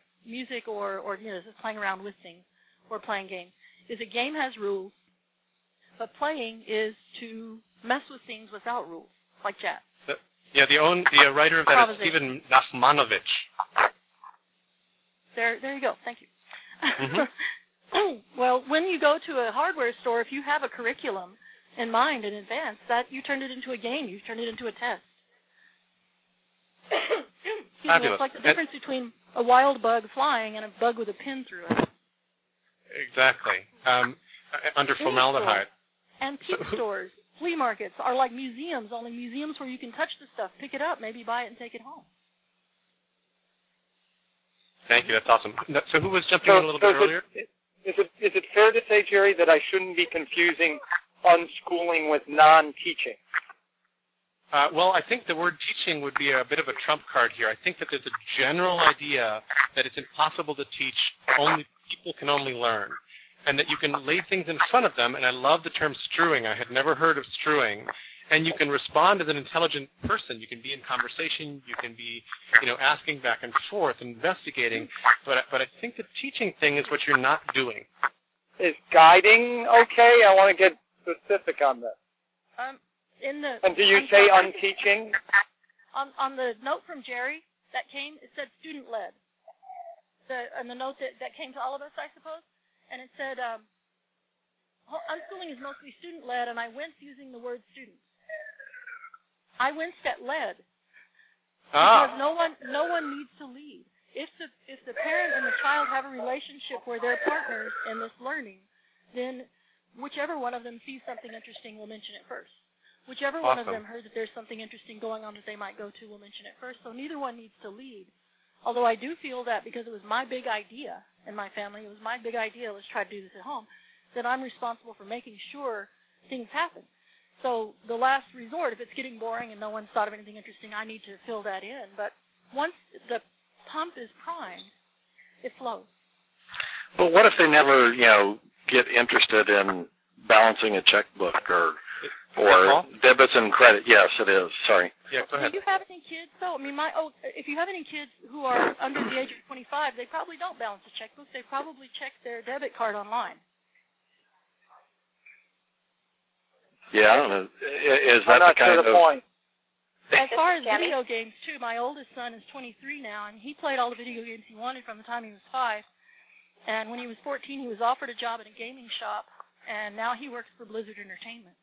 music or just playing around with things or playing games, is a game has rules, of playing is to mess with things without rules, like jazz. Yeah, the writer of that is Stephen Nachmanovich. There you go. Thank you. Mm-hmm. Well, when you go to a hardware store, if you have a curriculum in mind in advance, that you turn it into a game, you turn it into a test. Excuse me, it's like the difference between a wild bug flying and a bug with a pin through it. Exactly. Under formaldehyde. Antique stores, flea markets are like museums, only museums where you can touch the stuff, pick it up, maybe buy it and take it home. Thank you. That's awesome. So who was jumping in a little bit earlier? Is it fair to say, Jerry, that I shouldn't be confusing unschooling with non-teaching? Well, I think the word teaching would be a bit of a trump card here. I think that there's a general idea that it's impossible to teach, people can only learn, and that you can lay things in front of them, and I love the term strewing. I had never heard of strewing. And you can respond as an intelligent person. You can be in conversation. You can be, asking back and forth, investigating. But I think the teaching thing is what you're not doing. Is guiding okay? I want to get specific on that. And do you say unteaching? On the note from Jerry that came, it said student-led. And the note that came to all of us, I suppose, and it said unschooling is mostly student-led, and I winced using the word student. I winced at led because no one needs to lead. If the parent and the child have a relationship where they're partners in this learning, then whichever one of them sees something interesting will mention it first. Whichever one of them heard that there's something interesting going on that they might go to will mention it first. So neither one needs to lead. Although I do feel that because it was my big idea in my family, it was my big idea, let's try to do this at home, that I'm responsible for making sure things happen. So the last resort, if it's getting boring and no one's thought of anything interesting, I need to fill that in. But once the pump is primed, it flows. Well, what if they never, get interested in balancing a checkbook or debits and credit? Yes, it is. Sorry. Yeah, go ahead. Do you have any kids, though? I mean, if you have any kids who are under the age of 25, they probably don't balance a checkbook. They probably check their debit card online. Yeah, I don't know. Is that the kind of point? As far as video games, too, my oldest son is 23 now, and he played all the video games he wanted from the time he was 5. And when he was 14, he was offered a job at a gaming shop, and now he works for Blizzard Entertainment.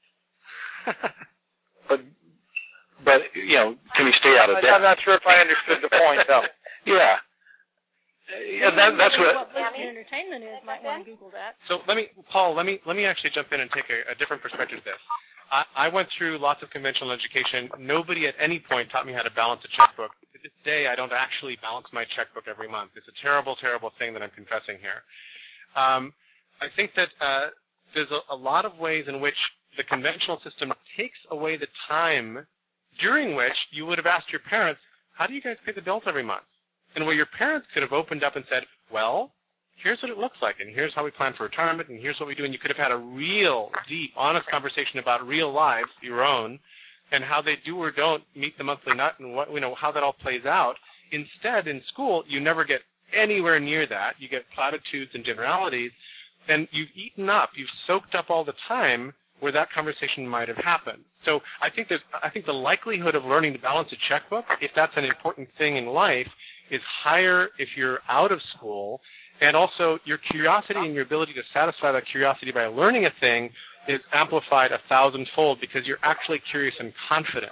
But can he stay out of debt? I'm not sure if I understood the point, though. Yeah. Yeah, that's what Blizzard Entertainment is. Might want to Google that. So Paul, let me actually jump in and take a different perspective of this. I went through lots of conventional education. Nobody at any point taught me how to balance a checkbook. To this day, I don't actually balance my checkbook every month. It's a terrible, terrible thing that I'm confessing here. I think that there's a lot of ways in which the conventional system takes away the time during which you would have asked your parents, how do you guys pay the bills every month? And where your parents could have opened up and said, well, here's what it looks like, and here's how we plan for retirement, and here's what we do, and you could have had a real, deep, honest conversation about real lives, your own, and how they do or don't meet the monthly nut, and what, how that all plays out. Instead, in school, you never get anywhere near that. You get platitudes and generalities, and you've eaten up, you've soaked up all the time where that conversation might have happened. So I think the likelihood of learning to balance a checkbook, if that's an important thing in life, is higher if you're out of school, and also your curiosity and your ability to satisfy that curiosity by learning a thing is amplified 1,000-fold because you're actually curious and confident.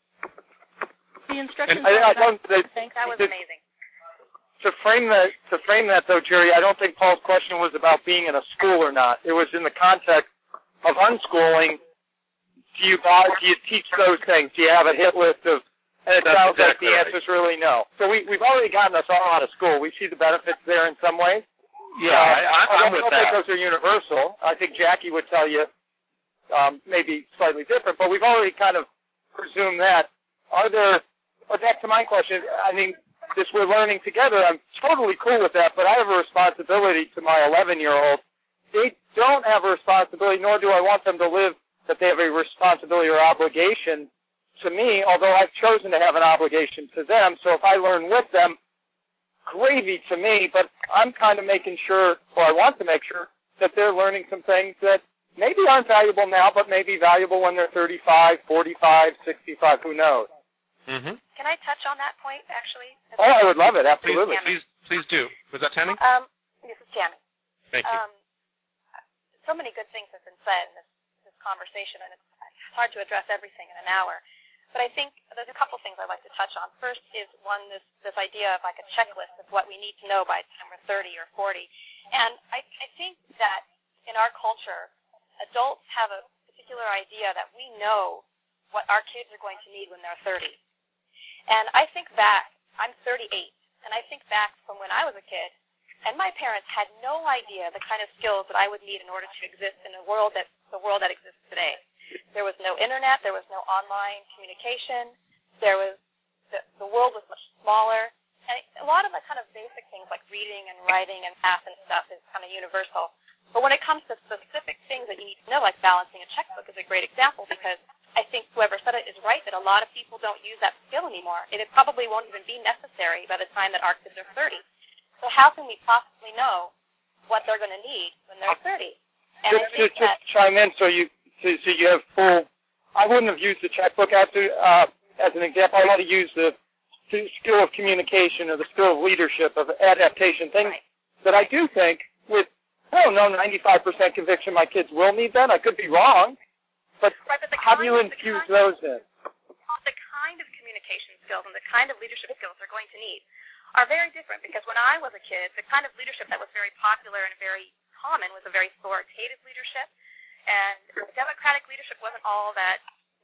The instructions I think that was amazing. To frame that though, Jerry, I don't think Paul's question was about being in a school or not. It was in the context of unschooling. Do you teach those things? Do you have a hit list of? And it sounds like the answer is really no. So we've already gotten us all out of school. We see the benefits there in some ways. Yeah, I'm with that. I don't think those are universal. I think Jackie would tell you maybe slightly different, but we've already kind of presumed that. Back to my question, I mean, this we're learning together, I'm totally cool with that, but I have a responsibility to my 11-year-old. They don't have a responsibility, nor do I want them to live that they have a responsibility or obligation to me, although I've chosen to have an obligation to them. So if I learn with them, gravy to me, but I'm kind of making sure, or I want to make sure, that they're learning some things that maybe aren't valuable now, but may be valuable when they're 35, 45, 65, who knows? Mm-hmm. Can I touch on that point, actually? Oh, I would love it, absolutely. Please do. Was that Tammy? This is Tammy. Thank you. So many good things have been said in this conversation, and it's hard to address everything in an hour. But I think there's a couple things I'd like to touch on. First is this idea of like a checklist of what we need to know by the time we're 30 or 40. And I think that in our culture, adults have a particular idea that we know what our kids are going to need when they're 30. And I think back, I'm 38, and I think back from when I was a kid, and my parents had no idea the kind of skills that I would need in order to exist in the world that exists today. There was no internet, there was no online communication, there was the world was much smaller, and a lot of the kind of basic things like reading and writing and math and stuff is kind of universal. But when it comes to specific things that you need to know, like balancing a checkbook is a great example, because I think whoever said it is right that a lot of people don't use that skill anymore, and it probably won't even be necessary by the time that our kids are 30. So how can we possibly know what they're going to need when they're 30? And just chime in so you have full. I wouldn't have used the checkbook as an example. I want to use the skill of communication or the skill of leadership, of adaptation, things that I do think with, I don't know, 95% conviction my kids will need them. I could be wrong, but how do you infuse those in? The kind of communication skills and the kind of leadership skills they're going to need are very different, because when I was a kid, the kind of leadership that was very popular and very common was a very authoritative leadership, and democratic leadership wasn't all that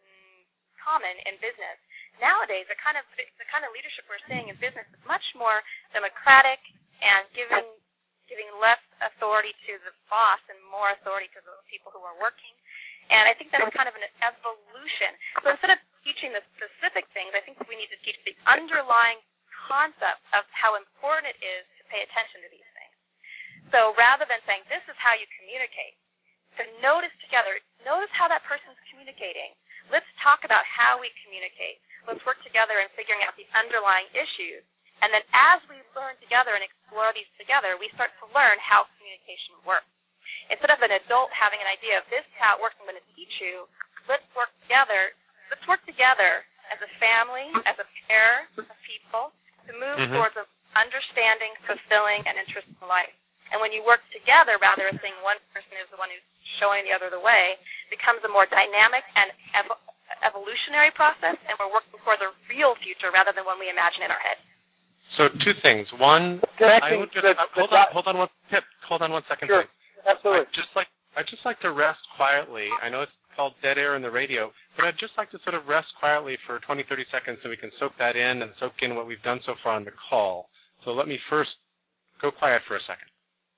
common in business. Nowadays, the kind of leadership we're seeing in business is much more democratic and giving less authority to the boss and more authority to the people who are working. And I think that's kind of an evolution. So instead of teaching the specific things, I think we need to teach the underlying concept of how important it is to pay attention to these things. So rather than saying, this is how you communicate, to notice together, notice how that person's communicating. Let's talk about how we communicate. Let's work together in figuring out the underlying issues. And then as we learn together and explore these together, we start to learn how communication works. Instead of an adult having an idea of this is how it works, I'm going to teach you, let's work together. Let's work together as a family, as a pair of people, to move towards an understanding, fulfilling, and interesting life. And when you work together, rather than saying one person is the one who's showing the other the way, it becomes a more dynamic and evolutionary process, and we're working towards a real future rather than one we imagine in our head. So two things. One, I would just, hold on one second. Sure, please. absolutely. I'd just like to rest quietly. I know it's called dead air in the radio, but I'd just like to sort of rest quietly for 20, 30 seconds so we can soak that in and soak in what we've done so far on the call. So let me first go quiet for a second.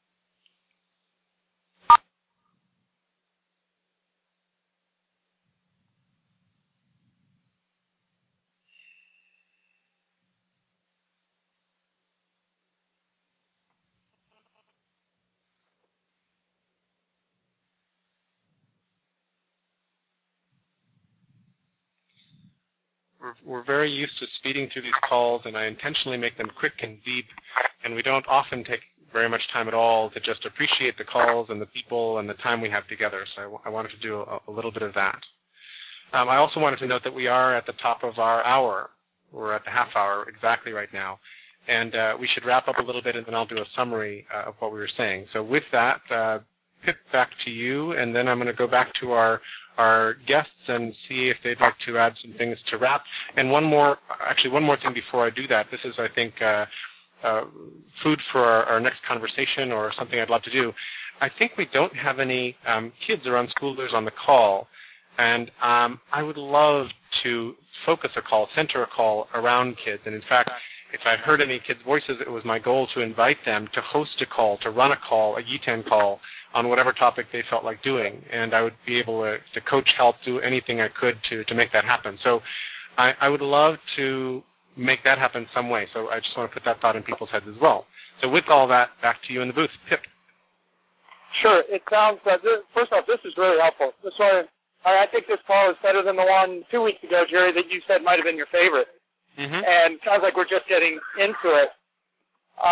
We're very used to speeding through these calls, and I intentionally make them quick and deep, and we don't often take very much time at all to just appreciate the calls and the people and the time we have together. So I wanted to do a little bit of that. I also wanted to note that we are at the top of our hour. We're at the half hour exactly right now, and we should wrap up a little bit, and then I'll do a summary of what we were saying. So with that, Pip, back to you, and then I'm going to go back to our guests and see if they'd like to add some things to wrap. And one more thing before I do that. This is, I think, food for our next conversation, or something I'd love to do. I think we don't have any kids or unschoolers on the call, and I would love to focus a call, center a call around kids. And in fact, if I heard any kids' voices, it was my goal to invite them to host a call, to run a call, a YTAN call, on whatever topic they felt like doing, and I would be able to coach, help, do anything I could to make that happen. So I would love to make that happen some way, so I just want to put that thought in people's heads as well. So with all that, back to you in the booth. Pip. Sure. It sounds, first off, this is really helpful. This one, I think this call is better than the one 2 weeks ago, Jerry, that you said might have been your favorite. Mm-hmm. And it sounds like we're just getting into it.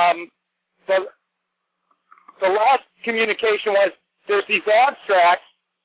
The last communication was, there's these abstracts,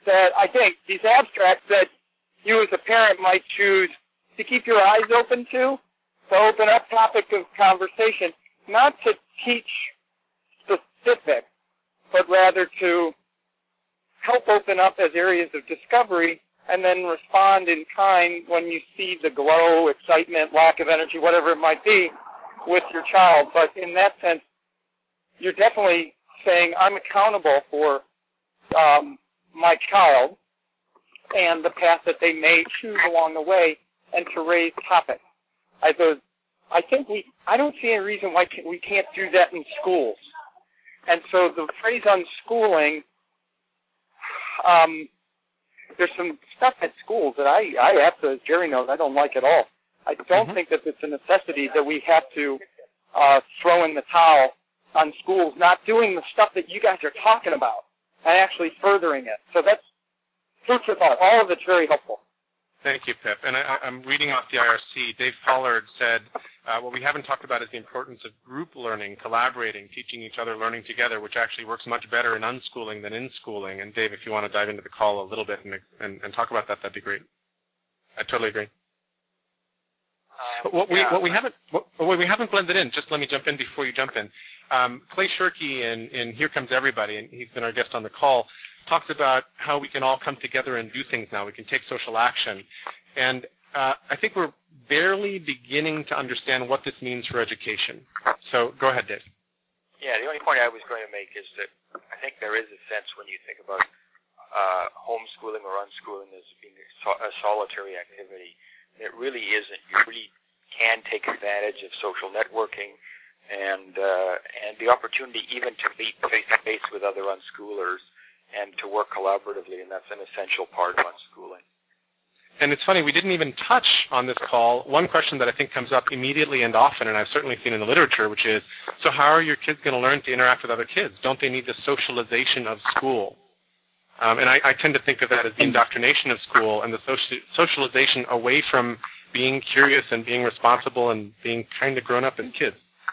that I think these abstracts that you as a parent might choose to keep your eyes open to open up topic of conversation, not to teach specific, but rather to help open up as areas of discovery and then respond in kind when you see the glow, excitement, lack of energy, whatever it might be, with your child. But in that sense, you're definitely saying I'm accountable for my child and the path that they may choose along the way, and to raise topics. I don't see any reason why we can't do that in schools. And so the phrase unschooling, there's some stuff at schools that I have to, as Jerry knows, I don't like at all. I don't think that it's a necessity that we have to throw in the towel on schools not doing the stuff that you guys are talking about and actually furthering it. So that's food for thought. All of it's very helpful. Thank you, Pip. And I'm reading off the IRC. Dave Pollard said, what we haven't talked about is the importance of group learning, collaborating, teaching each other, learning together, which actually works much better in unschooling than in schooling. And Dave, if you want to dive into the call a little bit and talk about that, that'd be great. I totally agree. What we haven't blended in, just let me jump in before you jump in. Clay Shirky in Here Comes Everybody, and he's been our guest on the call, talks about how we can all come together and do things now. We can take social action. And I think we're barely beginning to understand what this means for education. So go ahead, Dave. Yeah, the only point I was going to make is that I think there is a sense when you think about homeschooling or unschooling as being a solitary activity. It really isn't. You really can take advantage of social networking and the opportunity even to meet face-to-face with other unschoolers and to work collaboratively, and that's an essential part of unschooling. And it's funny, we didn't even touch on this call one question that I think comes up immediately and often, and I've certainly seen in the literature, which is, so how are your kids going to learn to interact with other kids? Don't they need the socialization of school? And I tend to think of that as the indoctrination of school and the socialization away from being curious and being responsible and being kind of grown up as kids.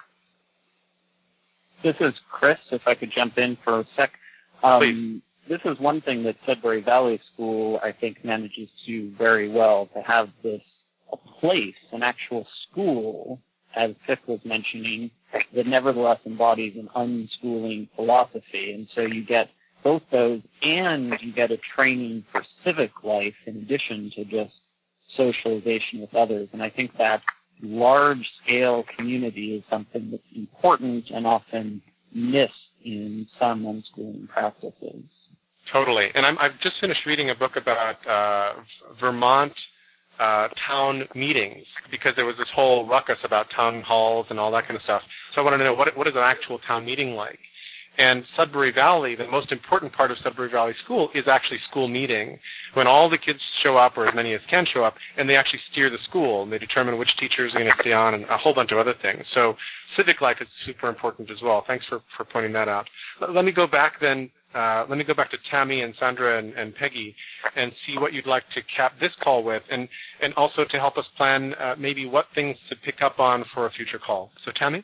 This is Chris, if I could jump in for a sec. Please. This is one thing that Sudbury Valley School, I think, manages to do very well, to have this a place, an actual school, as Pip was mentioning, that nevertheless embodies an unschooling philosophy. And so you get both those, and you get a training for civic life in addition to just socialization with others. And I think that large-scale community is something that's important and often missed in some unschooling practices. Totally. And I've just finished reading a book about Vermont town meetings, because there was this whole ruckus about town halls and all that kind of stuff. So I wanted to know, what is an actual town meeting like? And Sudbury Valley, the most important part of Sudbury Valley School is actually school meeting, when all the kids show up, or as many as can show up, and they actually steer the school, and they determine which teachers are going to stay on, and a whole bunch of other things. So civic life is super important as well. Thanks for pointing that out. Let me go back then. Let me go back to Tammy and Sandra and Peggy and see what you'd like to cap this call with, and also to help us plan maybe what things to pick up on for a future call. So Tammy?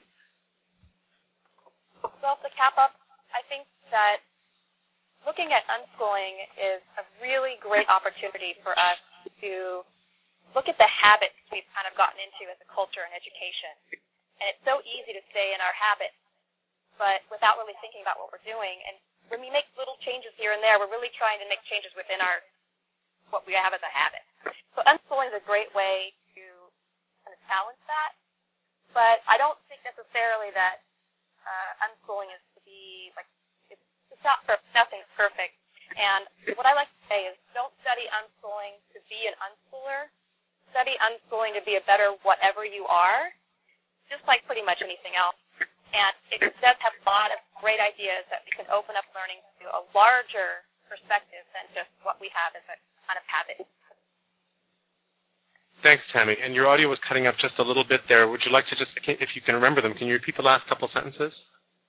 Well, to cap up, I think that looking at unschooling is a really great opportunity for us to look at the habits we've kind of gotten into as a culture and education. And it's so easy to stay in our habits, but without really thinking about what we're doing. And when we make little changes here and there, we're really trying to make changes within what we have as a habit. So unschooling is a great way to kind of balance that. But I don't think necessarily that unschooling is to be like, it's not perfect. Nothing's perfect. And what I like to say is, don't study unschooling to be an unschooler. Study unschooling to be a better whatever you are, just like pretty much anything else. And it does have a lot of great ideas that we can open up learning to a larger perspective than just what we have as a kind of habit. Thanks, Tammy. And your audio was cutting up just a little bit there. Would you like to just, if you can remember them, can you repeat the last couple of sentences?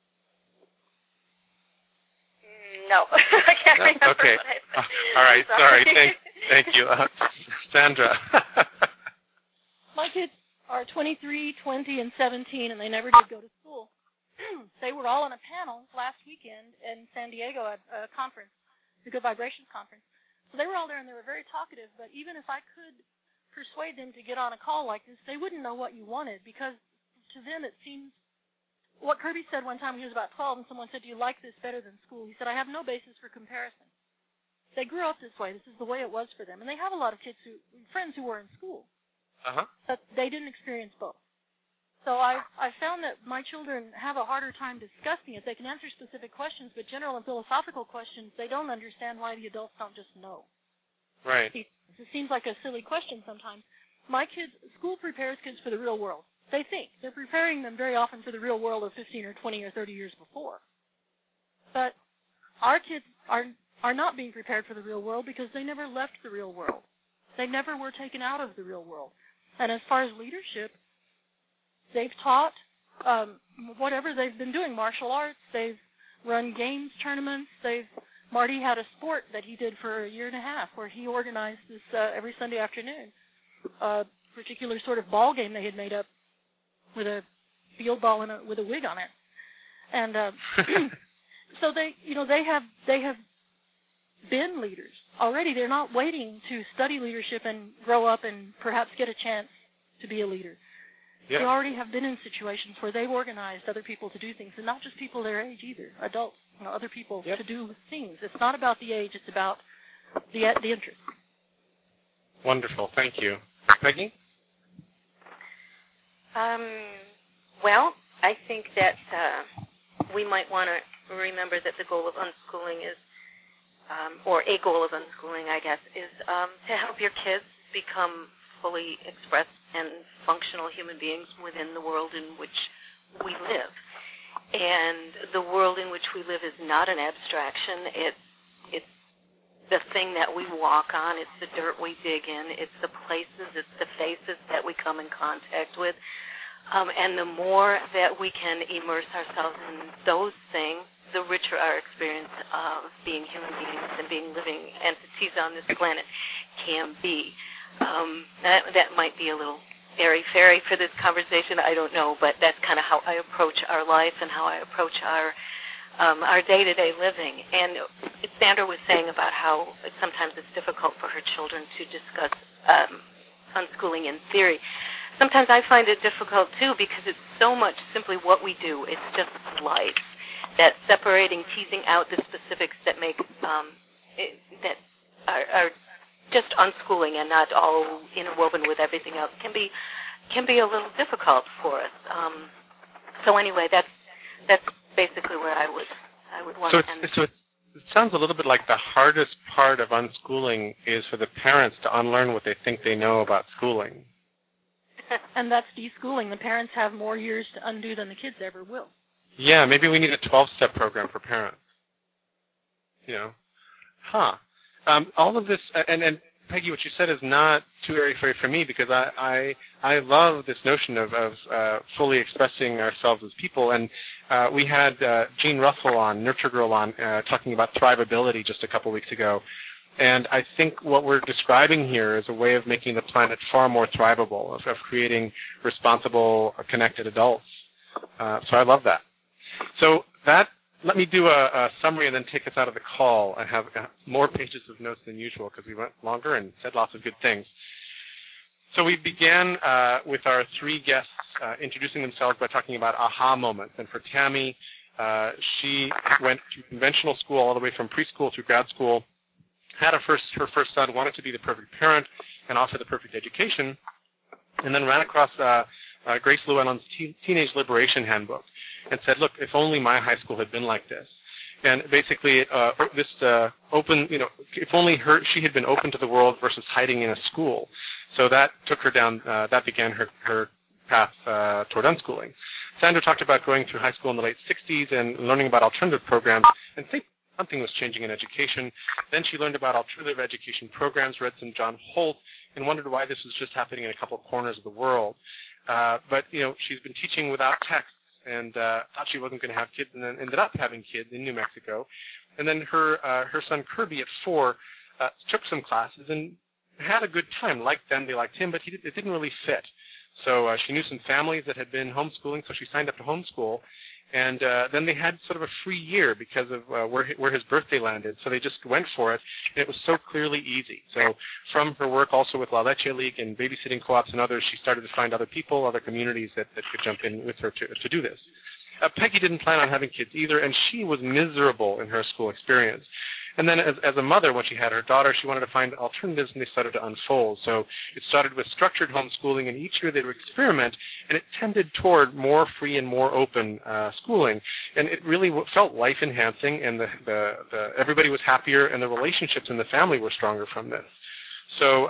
No, I can't remember. Okay. All right. Sorry. Thank you. Sandra. My kids are 23, 20, and 17, and they never did go to school. They were all on a panel last weekend in San Diego at a conference, the Good Vibrations Conference. So they were all there, and they were very talkative, but even if I could persuade them to get on a call like this, they wouldn't know what you wanted, because to them it seems, what Kirby said one time when he was about 12, and someone said, do you like this better than school? He said, I have no basis for comparison. They grew up this way. This is the way it was for them. And they have a lot of friends who were in school. But they didn't experience both. So I found that my children have a harder time discussing it. They can answer specific questions, but general and philosophical questions, they don't understand why the adults don't just know. Right. It seems like a silly question sometimes. My kids, school prepares kids for the real world. They think. They're preparing them very often for the real world of 15 or 20 or 30 years before. But our kids are not being prepared for the real world because they never left the real world. They never were taken out of the real world. And as far as leadership, they've taught whatever they've been doing, martial arts, they've run games, tournaments, Marty had a sport that he did for a year and a half where he organized this every Sunday afternoon, a particular sort of ball game they had made up with a field ball and with a wig on it. And so they have been leaders already. They're not waiting to study leadership and grow up and perhaps get a chance to be a leader. Yeah. They already have been in situations where they've organized other people to do things, and not just people their age either, adults, other people to do things. It's not about the age, it's about the interest. Wonderful. Thank you. Peggy? Well, I think that we might want to remember that the goal of unschooling is, or a goal of unschooling, I guess, is to help your kids become fully expressed and functional human beings within the world in which we live. And the world in which we live is not an abstraction. It's the thing that we walk on. It's the dirt we dig in. It's the places, it's the faces that we come in contact with. And the more that we can immerse ourselves in those things, the richer our experience of being human beings and being living entities on this planet can be. That might be a little airy-fairy for this conversation, I don't know, but that's kind of how I approach our life and how I approach our day-to-day living. And Sandra was saying about how sometimes it's difficult for her children to discuss unschooling in theory. Sometimes I find it difficult, too, because it's so much simply what we do. It's just life. That separating, teasing out the specifics that make, that are just unschooling and not all interwoven with everything else can be a little difficult for us. So anyway, that's basically where I would want to end. So it sounds a little bit like the hardest part of unschooling is for the parents to unlearn what they think they know about schooling. And that's deschooling. The parents have more years to undo than the kids ever will. Yeah, maybe we need a 12-step program for parents. All of this, and Peggy, what you said is not too airy-fairy for me because I love this notion of fully expressing ourselves as people. And we had Jean Russell on, Nurture Girl on, talking about thrivability just a couple weeks ago. And I think what we're describing here is a way of making the planet far more thrivable, of creating responsible, connected adults. So I love that. So let me do a summary and then take us out of the call. I have more pages of notes than usual because we went longer and said lots of good things. So we began with our three guests introducing themselves by talking about aha moments. And for Tammy, she went to conventional school all the way from preschool through grad school, had her first son, wanted to be the perfect parent and offer the perfect education, and then ran across Grace Llewellyn's Teenage Liberation Handbook and said, look, if only my high school had been like this. And basically, if only she had been open to the world versus hiding in a school. So that took her down, that began her path toward unschooling. Sandra talked about going through high school in the late 60s and learning about alternative programs and think something was changing in education. Then she learned about alternative education programs, read some John Holt, and wondered why this was just happening in a couple of corners of the world. But she's been teaching without text and thought she wasn't going to have kids, and then ended up having kids in New Mexico. And then her son Kirby at 4 took some classes and had a good time. Liked them, they liked him, but it didn't really fit. So she knew some families that had been homeschooling, so she signed up to homeschool. And then they had sort of a free year because of where his birthday landed. So they just went for it, and it was so clearly easy. So from her work also with La Leche League and babysitting co-ops and others, she started to find other people, other communities that could jump in with her to do this. Peggy didn't plan on having kids either, and she was miserable in her school experience. And then as a mother, when she had her daughter, she wanted to find alternatives, and they started to unfold. So it started with structured homeschooling, and each year they would experiment, and it tended toward more free and more open schooling. And it really felt life-enhancing, and everybody was happier, and the relationships in the family were stronger from this. So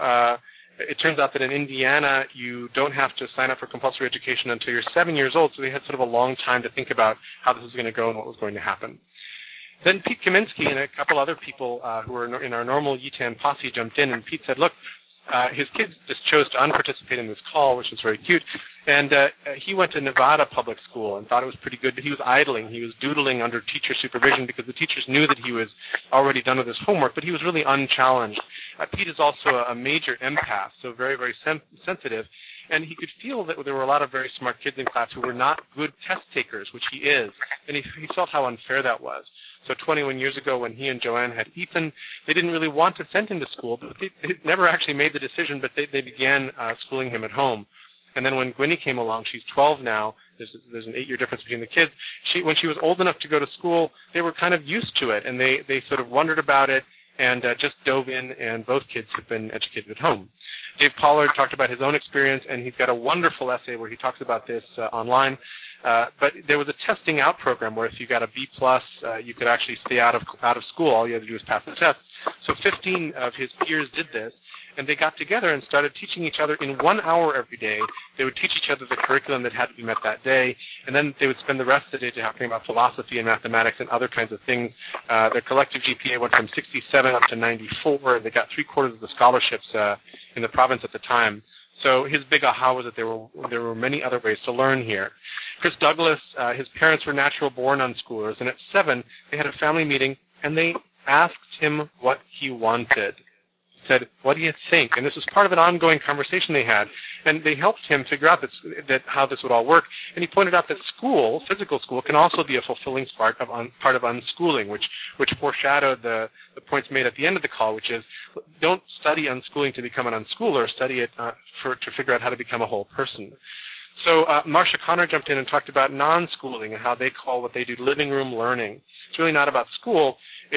it turns out that in Indiana, you don't have to sign up for compulsory education until you're 7 years old, so they had sort of a long time to think about how this was going to go and what was going to happen. Then Pete Kaminsky and a couple other people who were in our normal UTAN posse jumped in, and Pete said, look, his kids just chose to unparticipate in this call, which was very cute, and he went to Nevada public school and thought it was pretty good, but he was idling. He was doodling under teacher supervision because the teachers knew that he was already done with his homework, but he was really unchallenged. Pete is also a major empath, so very, very sensitive, and he could feel that there were a lot of very smart kids in class who were not good test takers, which he is, and he felt how unfair that was. So 21 years ago when he and Joanne had Ethan, they didn't really want to send him to school, but they never actually made the decision, but they began schooling him at home. And then when Gwynnie came along, she's 12 now, there's an 8-year difference between the kids, when she was old enough to go to school, they were kind of used to it, and they sort of wondered about it and just dove in, and both kids have been educated at home. Dave Pollard talked about his own experience, and he's got a wonderful essay where he talks about this online. But there was a testing out program where if you got a B+, you could actually stay out of school. All you had to do was pass the test. So 15 of his peers did this, and they got together and started teaching each other in 1 hour every day. They would teach each other the curriculum that had to be met that day, and then they would spend the rest of the day talking about philosophy and mathematics and other kinds of things. Their collective GPA went from 67 up to 94. They got 3/4 of the scholarships in the province at the time. So his big aha was that there were many other ways to learn here. Chris Douglas, his parents were natural-born unschoolers, and at 7, they had a family meeting, and they asked him what he wanted. Said, what do you think? And this was part of an ongoing conversation they had, and they helped him figure out that how this would all work. And he pointed out that school, physical school, can also be a fulfilling part of unschooling, which foreshadowed the points made at the end of the call, which is don't study unschooling to become an unschooler, study it to figure out how to become a whole person. So Marcia Connor jumped in and talked about non-schooling and how they call what they do living room learning. It's really not about school.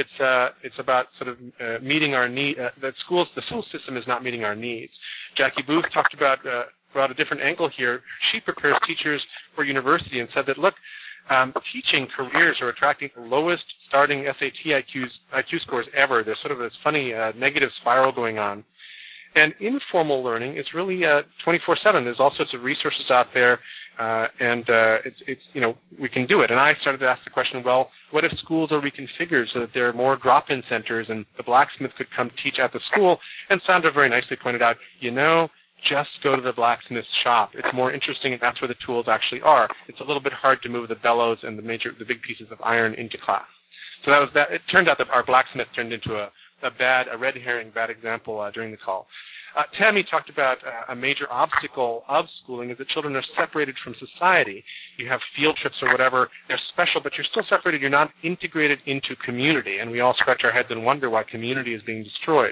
It's about sort of meeting our need. The school system is not meeting our needs. Jackie Booth talked about brought a different angle here. She prepares teachers for university and said that look, teaching careers are attracting the lowest starting SAT IQ scores ever. There's sort of this funny negative spiral going on. And informal learning is really 24/7. There's all sorts of resources out there, and it's we can do it. And I started to ask the question, well, what if schools are reconfigured so that there are more drop-in centers and the blacksmith could come teach at the school? And Sandra very nicely pointed out, just go to the blacksmith shop. It's more interesting, and that's where the tools actually are. It's a little bit hard to move the bellows and the big pieces of iron into class. So that was that. It turned out that our blacksmith turned into a red herring, bad example during the call. Tammy talked about a major obstacle of schooling is that children are separated from society. You have field trips or whatever. They're special, but you're still separated. You're not integrated into community, and we all scratch our heads and wonder why community is being destroyed.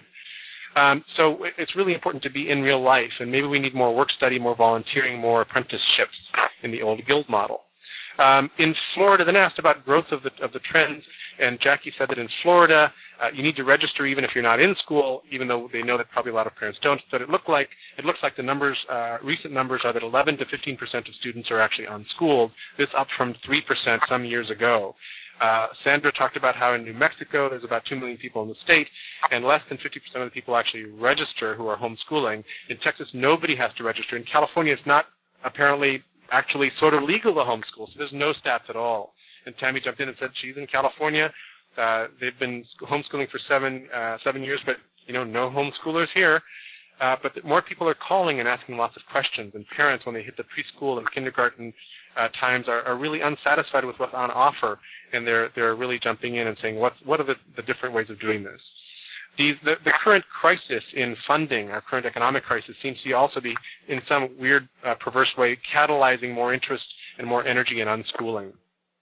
So it's really important to be in real life, and maybe we need more work study, more volunteering, more apprenticeships in the old guild model. In Florida, then asked about growth of the trends, and Jackie said that in Florida, you need to register even if you're not in school, even though they know that probably a lot of parents don't. But it looks like the numbers, recent numbers are that 11 to 15% of students are actually unschooled. This up from 3% some years ago. Sandra talked about how in New Mexico there's about 2 million people in the state, and less than 50% of the people actually register who are homeschooling. In Texas, nobody has to register. In California, it's not apparently actually sort of legal to homeschool, so there's no stats at all. And Tammy jumped in and said she's in California. They've been homeschooling for 7 years, but no homeschoolers here. But more people are calling and asking lots of questions, and parents, when they hit the preschool and kindergarten times, are really unsatisfied with what's on offer, and they're really jumping in and saying, what are the different ways of doing this? The current crisis in funding, our current economic crisis, seems to also be, in some weird, perverse way, catalyzing more interest and more energy in unschooling.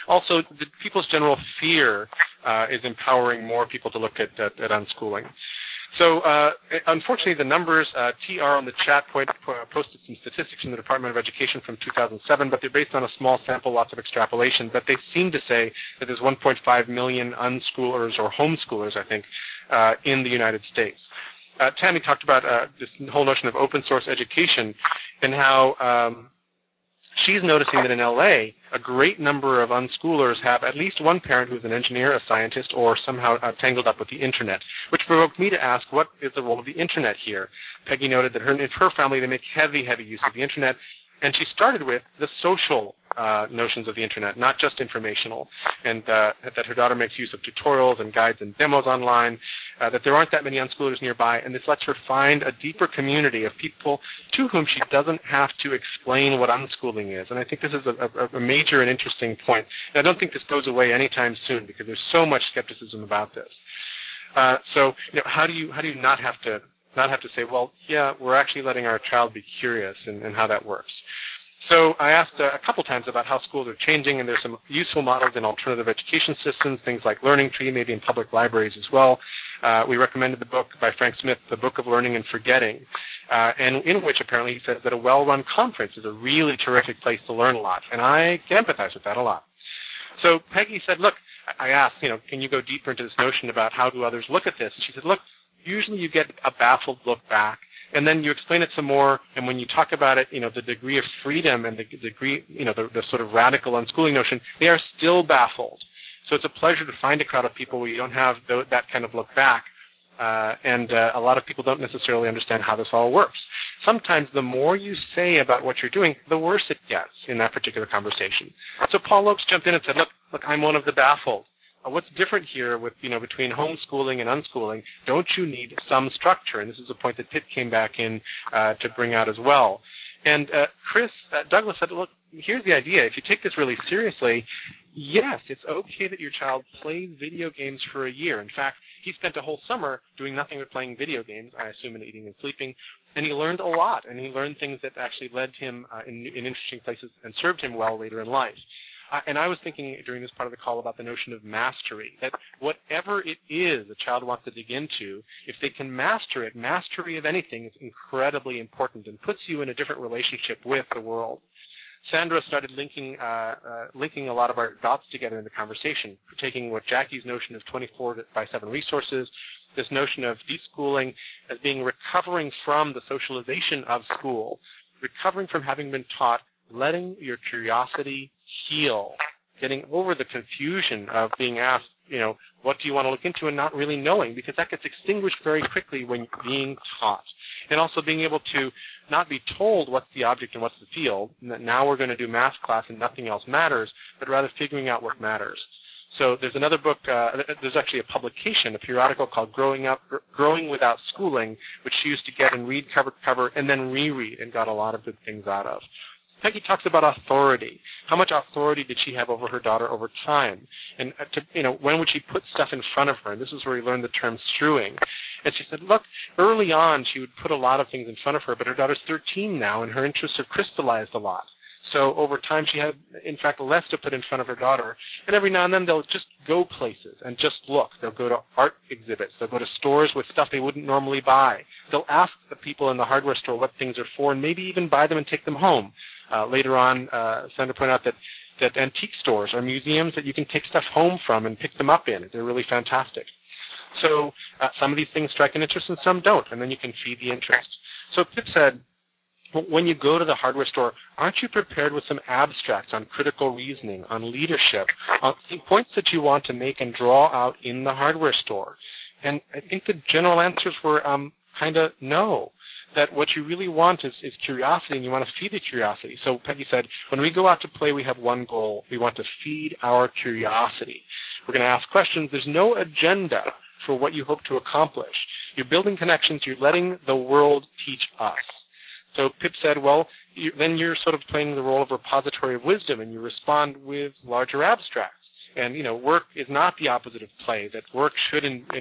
Also, the people's general fear is empowering more people to look at unschooling. So, unfortunately, the numbers, TR on the chat posted some statistics from the Department of Education from 2007, but they're based on a small sample, lots of extrapolation. But they seem to say that there's 1.5 million unschoolers or homeschoolers, I think, in the United States. Tammy talked about this whole notion of open source education and how she's noticing that in LA, a great number of unschoolers have at least one parent who's an engineer, a scientist, or somehow tangled up with the Internet, which provoked me to ask, what is the role of the Internet here? Peggy noted that in her family, they make heavy, heavy use of the Internet, and she started with the social notions of the Internet, not just informational, and that her daughter makes use of tutorials and guides and demos online, that there aren't that many unschoolers nearby, and this lets her find a deeper community of people to whom she doesn't have to explain what unschooling is. And I think this is a major and interesting point. And I don't think this goes away anytime soon because there's so much skepticism about this. So, how do you not have to say, well, yeah, we're actually letting our child be curious and how that works. So I asked a couple times about how schools are changing, and there's some useful models in alternative education systems, things like Learning Tree, maybe in public libraries as well. We recommended the book by Frank Smith, The Book of Learning and Forgetting, and in which apparently he says that a well-run conference is a really terrific place to learn a lot, and I can empathize with that a lot. So Peggy said, look, I asked, can you go deeper into this notion about how do others look at this? And she said, look, usually you get a baffled look back, and then you explain it some more, and when you talk about it, the degree of freedom and the degree, the sort of radical unschooling notion, they are still baffled. So it's a pleasure to find a crowd of people where you don't have that kind of look back, and a lot of people don't necessarily understand how this all works. Sometimes the more you say about what you're doing, the worse it gets in that particular conversation. So Paul Lopes jumped in and said, look, I'm one of the baffled. What's different here with, between homeschooling and unschooling? Don't you need some structure? And this is a point that Pitt came back in to bring out as well. And Douglas said, look, here's the idea. If you take this really seriously, yes, it's okay that your child plays video games for a year. In fact, he spent a whole summer doing nothing but playing video games, I assume, and eating and sleeping. And he learned a lot, and he learned things that actually led him in interesting places and served him well later in life. And I was thinking during this part of the call about the notion of mastery, that whatever it is a child wants to dig into, if they can master it, mastery of anything is incredibly important and puts you in a different relationship with the world. Sandra started linking a lot of our dots together in the conversation, taking what Jackie's notion of 24/7 resources, this notion of deschooling as being recovering from the socialization of school, recovering from having been taught, letting your curiosity heal, getting over the confusion of being asked, what do you want to look into and not really knowing, because that gets extinguished very quickly when you're being taught. And also being able to not be told what's the object and what's the field, and that now we're going to do math class and nothing else matters, but rather figuring out what matters. So there's another book, there's actually a publication, a periodical called Growing Without Schooling, which she used to get and read cover to cover and then reread and got a lot of good things out of. Peggy talks about authority. How much authority did she have over her daughter over time? And, when would she put stuff in front of her? And this is where we learned the term strewing. And she said, look, early on she would put a lot of things in front of her, but her daughter's 13 now, and her interests have crystallized a lot. So over time she had, in fact, less to put in front of her daughter. And every now and then they'll just go places and just look. They'll go to art exhibits. They'll go to stores with stuff they wouldn't normally buy. They'll ask the people in the hardware store what things are for and maybe even buy them and take them home. Later on, Sandra pointed out that antique stores are museums that you can take stuff home from and pick them up in. They're really fantastic. So some of these things strike an interest and some don't, and then you can feed the interest. So Pip said, when you go to the hardware store, aren't you prepared with some abstracts on critical reasoning, on leadership, on points that you want to make and draw out in the hardware store? And I think the general answers were kind of no. That what you really want is curiosity, and you want to feed the curiosity. So Peggy said, when we go out to play, we have one goal. We want to feed our curiosity. We're going to ask questions. There's no agenda for what you hope to accomplish. You're building connections. You're letting the world teach us. So Pip said, well, then you're sort of playing the role of repository of wisdom, and you respond with larger abstracts. And, work is not the opposite of play, that work should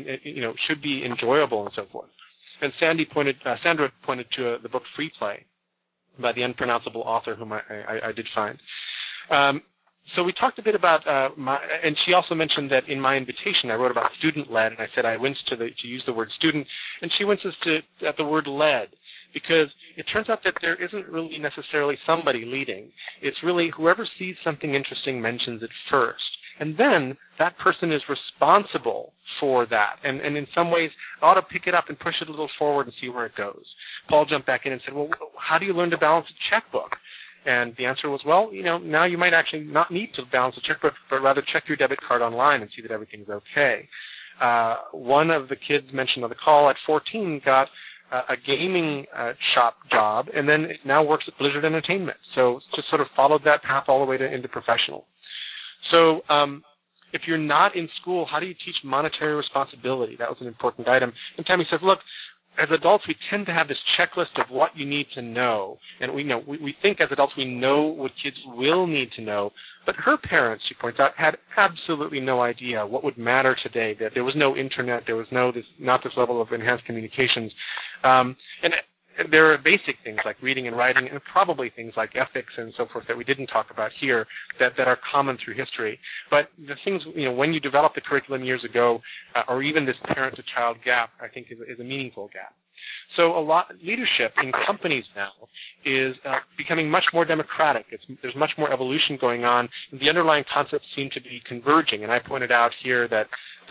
be enjoyable and so forth. And Sandra pointed to the book Free Play by the unpronounceable author whom I did find. So we talked a bit about and she also mentioned that in my invitation I wrote about student-led, and I said I winced to use the word student, and she winces at the word led, because it turns out that there isn't really necessarily somebody leading. It's really whoever sees something interesting mentions it first, and then that person is responsible for that, and in some ways ought to pick it up and push it a little forward and see where it goes. Paul jumped back in and said, well, how do you learn to balance a checkbook? And the answer was, well, now you might actually not need to balance a checkbook, but rather check your debit card online and see that everything's okay. One of the kids mentioned on the call at 14 got a gaming shop job, and then it now works at Blizzard Entertainment. So just sort of followed that path all the way into professional. So if you're not in school, how do you teach monetary responsibility? That was an important item. And Tammy says, look, as adults, we tend to have this checklist of what you need to know, and we think as adults we know what kids will need to know. But her parents, she points out, had absolutely no idea what would matter today. That there was no internet, there was not this level of enhanced communications, and there are basic things like reading and writing, and probably things like ethics and so forth that we didn't talk about here that are common through history. But the things, when you develop the curriculum years ago, or even this parent-to-child gap, I think is a meaningful gap. So leadership in companies now is becoming much more democratic. There's much more evolution going on, and the underlying concepts seem to be converging. And I pointed out here that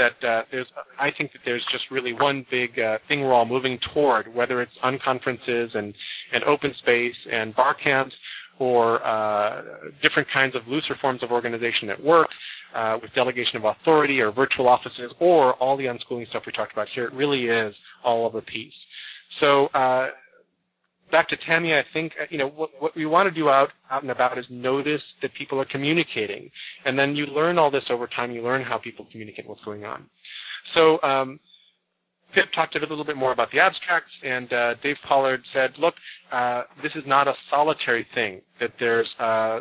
I think that there's just really one big thing we're all moving toward, whether it's unconferences and open space and bar camps, or different kinds of looser forms of organization at work, with delegation of authority or virtual offices, or all the unschooling stuff we talked about here. It really is all of a piece. So back to Tammy, I think what we want to do out and about is notice that people are communicating, and then you learn all this over time. You learn how people communicate, what's going on. So Pip talked a little bit more about the abstracts, and Dave Pollard said, look, this is not a solitary thing, that there's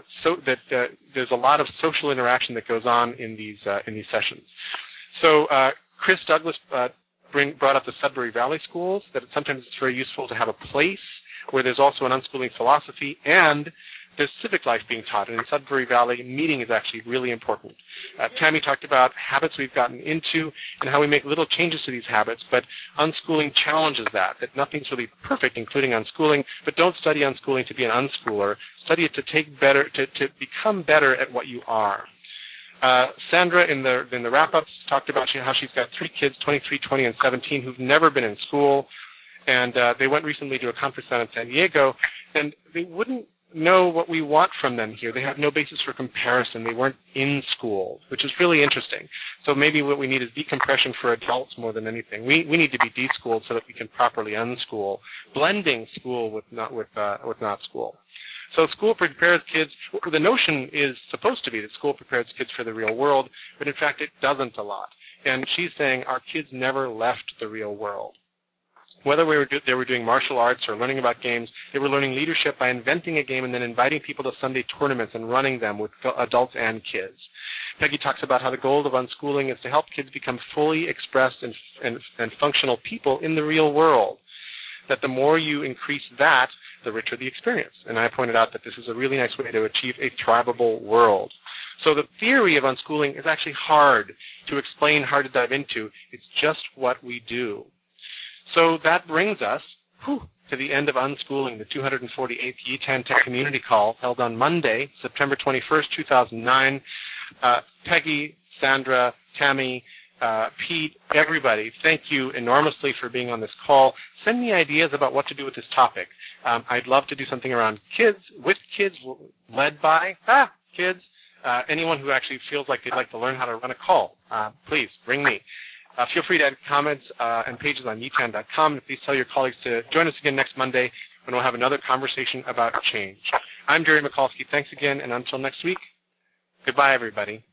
there's a lot of social interaction that goes on in these sessions. So Chris Douglas brought up the Sudbury Valley schools, that sometimes it's very useful to have a place where there's also an unschooling philosophy, and there's civic life being taught. And in Sudbury Valley, meeting is actually really important. Tammy talked about habits we've gotten into and how we make little changes to these habits, but unschooling challenges that nothing's really perfect, including unschooling, but don't study unschooling to be an unschooler. Study it to become better at what you are. Sandra, in the wrap-ups, talked about how she's got 3 kids, 23, 20, and 17, who've never been in school, and they went recently to a conference down in San Diego, and they wouldn't know what we want from them here. They have no basis for comparison. They weren't in school, which is really interesting. So maybe what we need is decompression for adults more than anything. We need to be deschooled so that we can properly unschool, blending school with not school. So school prepares kids. The notion is supposed to be that school prepares kids for the real world, but in fact it doesn't a lot. And she's saying our kids never left the real world. Whether they were doing martial arts or learning about games, they were learning leadership by inventing a game and then inviting people to Sunday tournaments and running them with adults and kids. Peggy talks about how the goal of unschooling is to help kids become fully expressed and functional people in the real world. That the more you increase that, the richer the experience. And I pointed out that this is a really nice way to achieve a thrivable world. So the theory of unschooling is actually hard to explain, hard to dive into. It's just what we do. So that brings us to the end of Unschooling, the 248th Yitan Tech Community Call held on Monday, September 21st, 2009. Peggy, Sandra, Tammy, Pete, everybody, thank you enormously for being on this call. Send me ideas about what to do with this topic. I'd love to do something around kids, with kids, led by kids. Anyone who actually feels like they'd like to learn how to run a call, please ring me. Feel free to add comments and pages on yitan.com. Please tell your colleagues to join us again next Monday when we'll have another conversation about change. I'm Jerry Mikulski. Thanks again, and until next week, goodbye, everybody.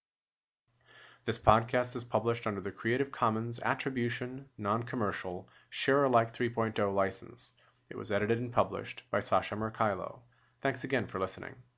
This podcast is published under the Creative Commons Attribution, Non-Commercial, Share-alike 3.0 license. It was edited and published by Sasha Merkilo. Thanks again for listening.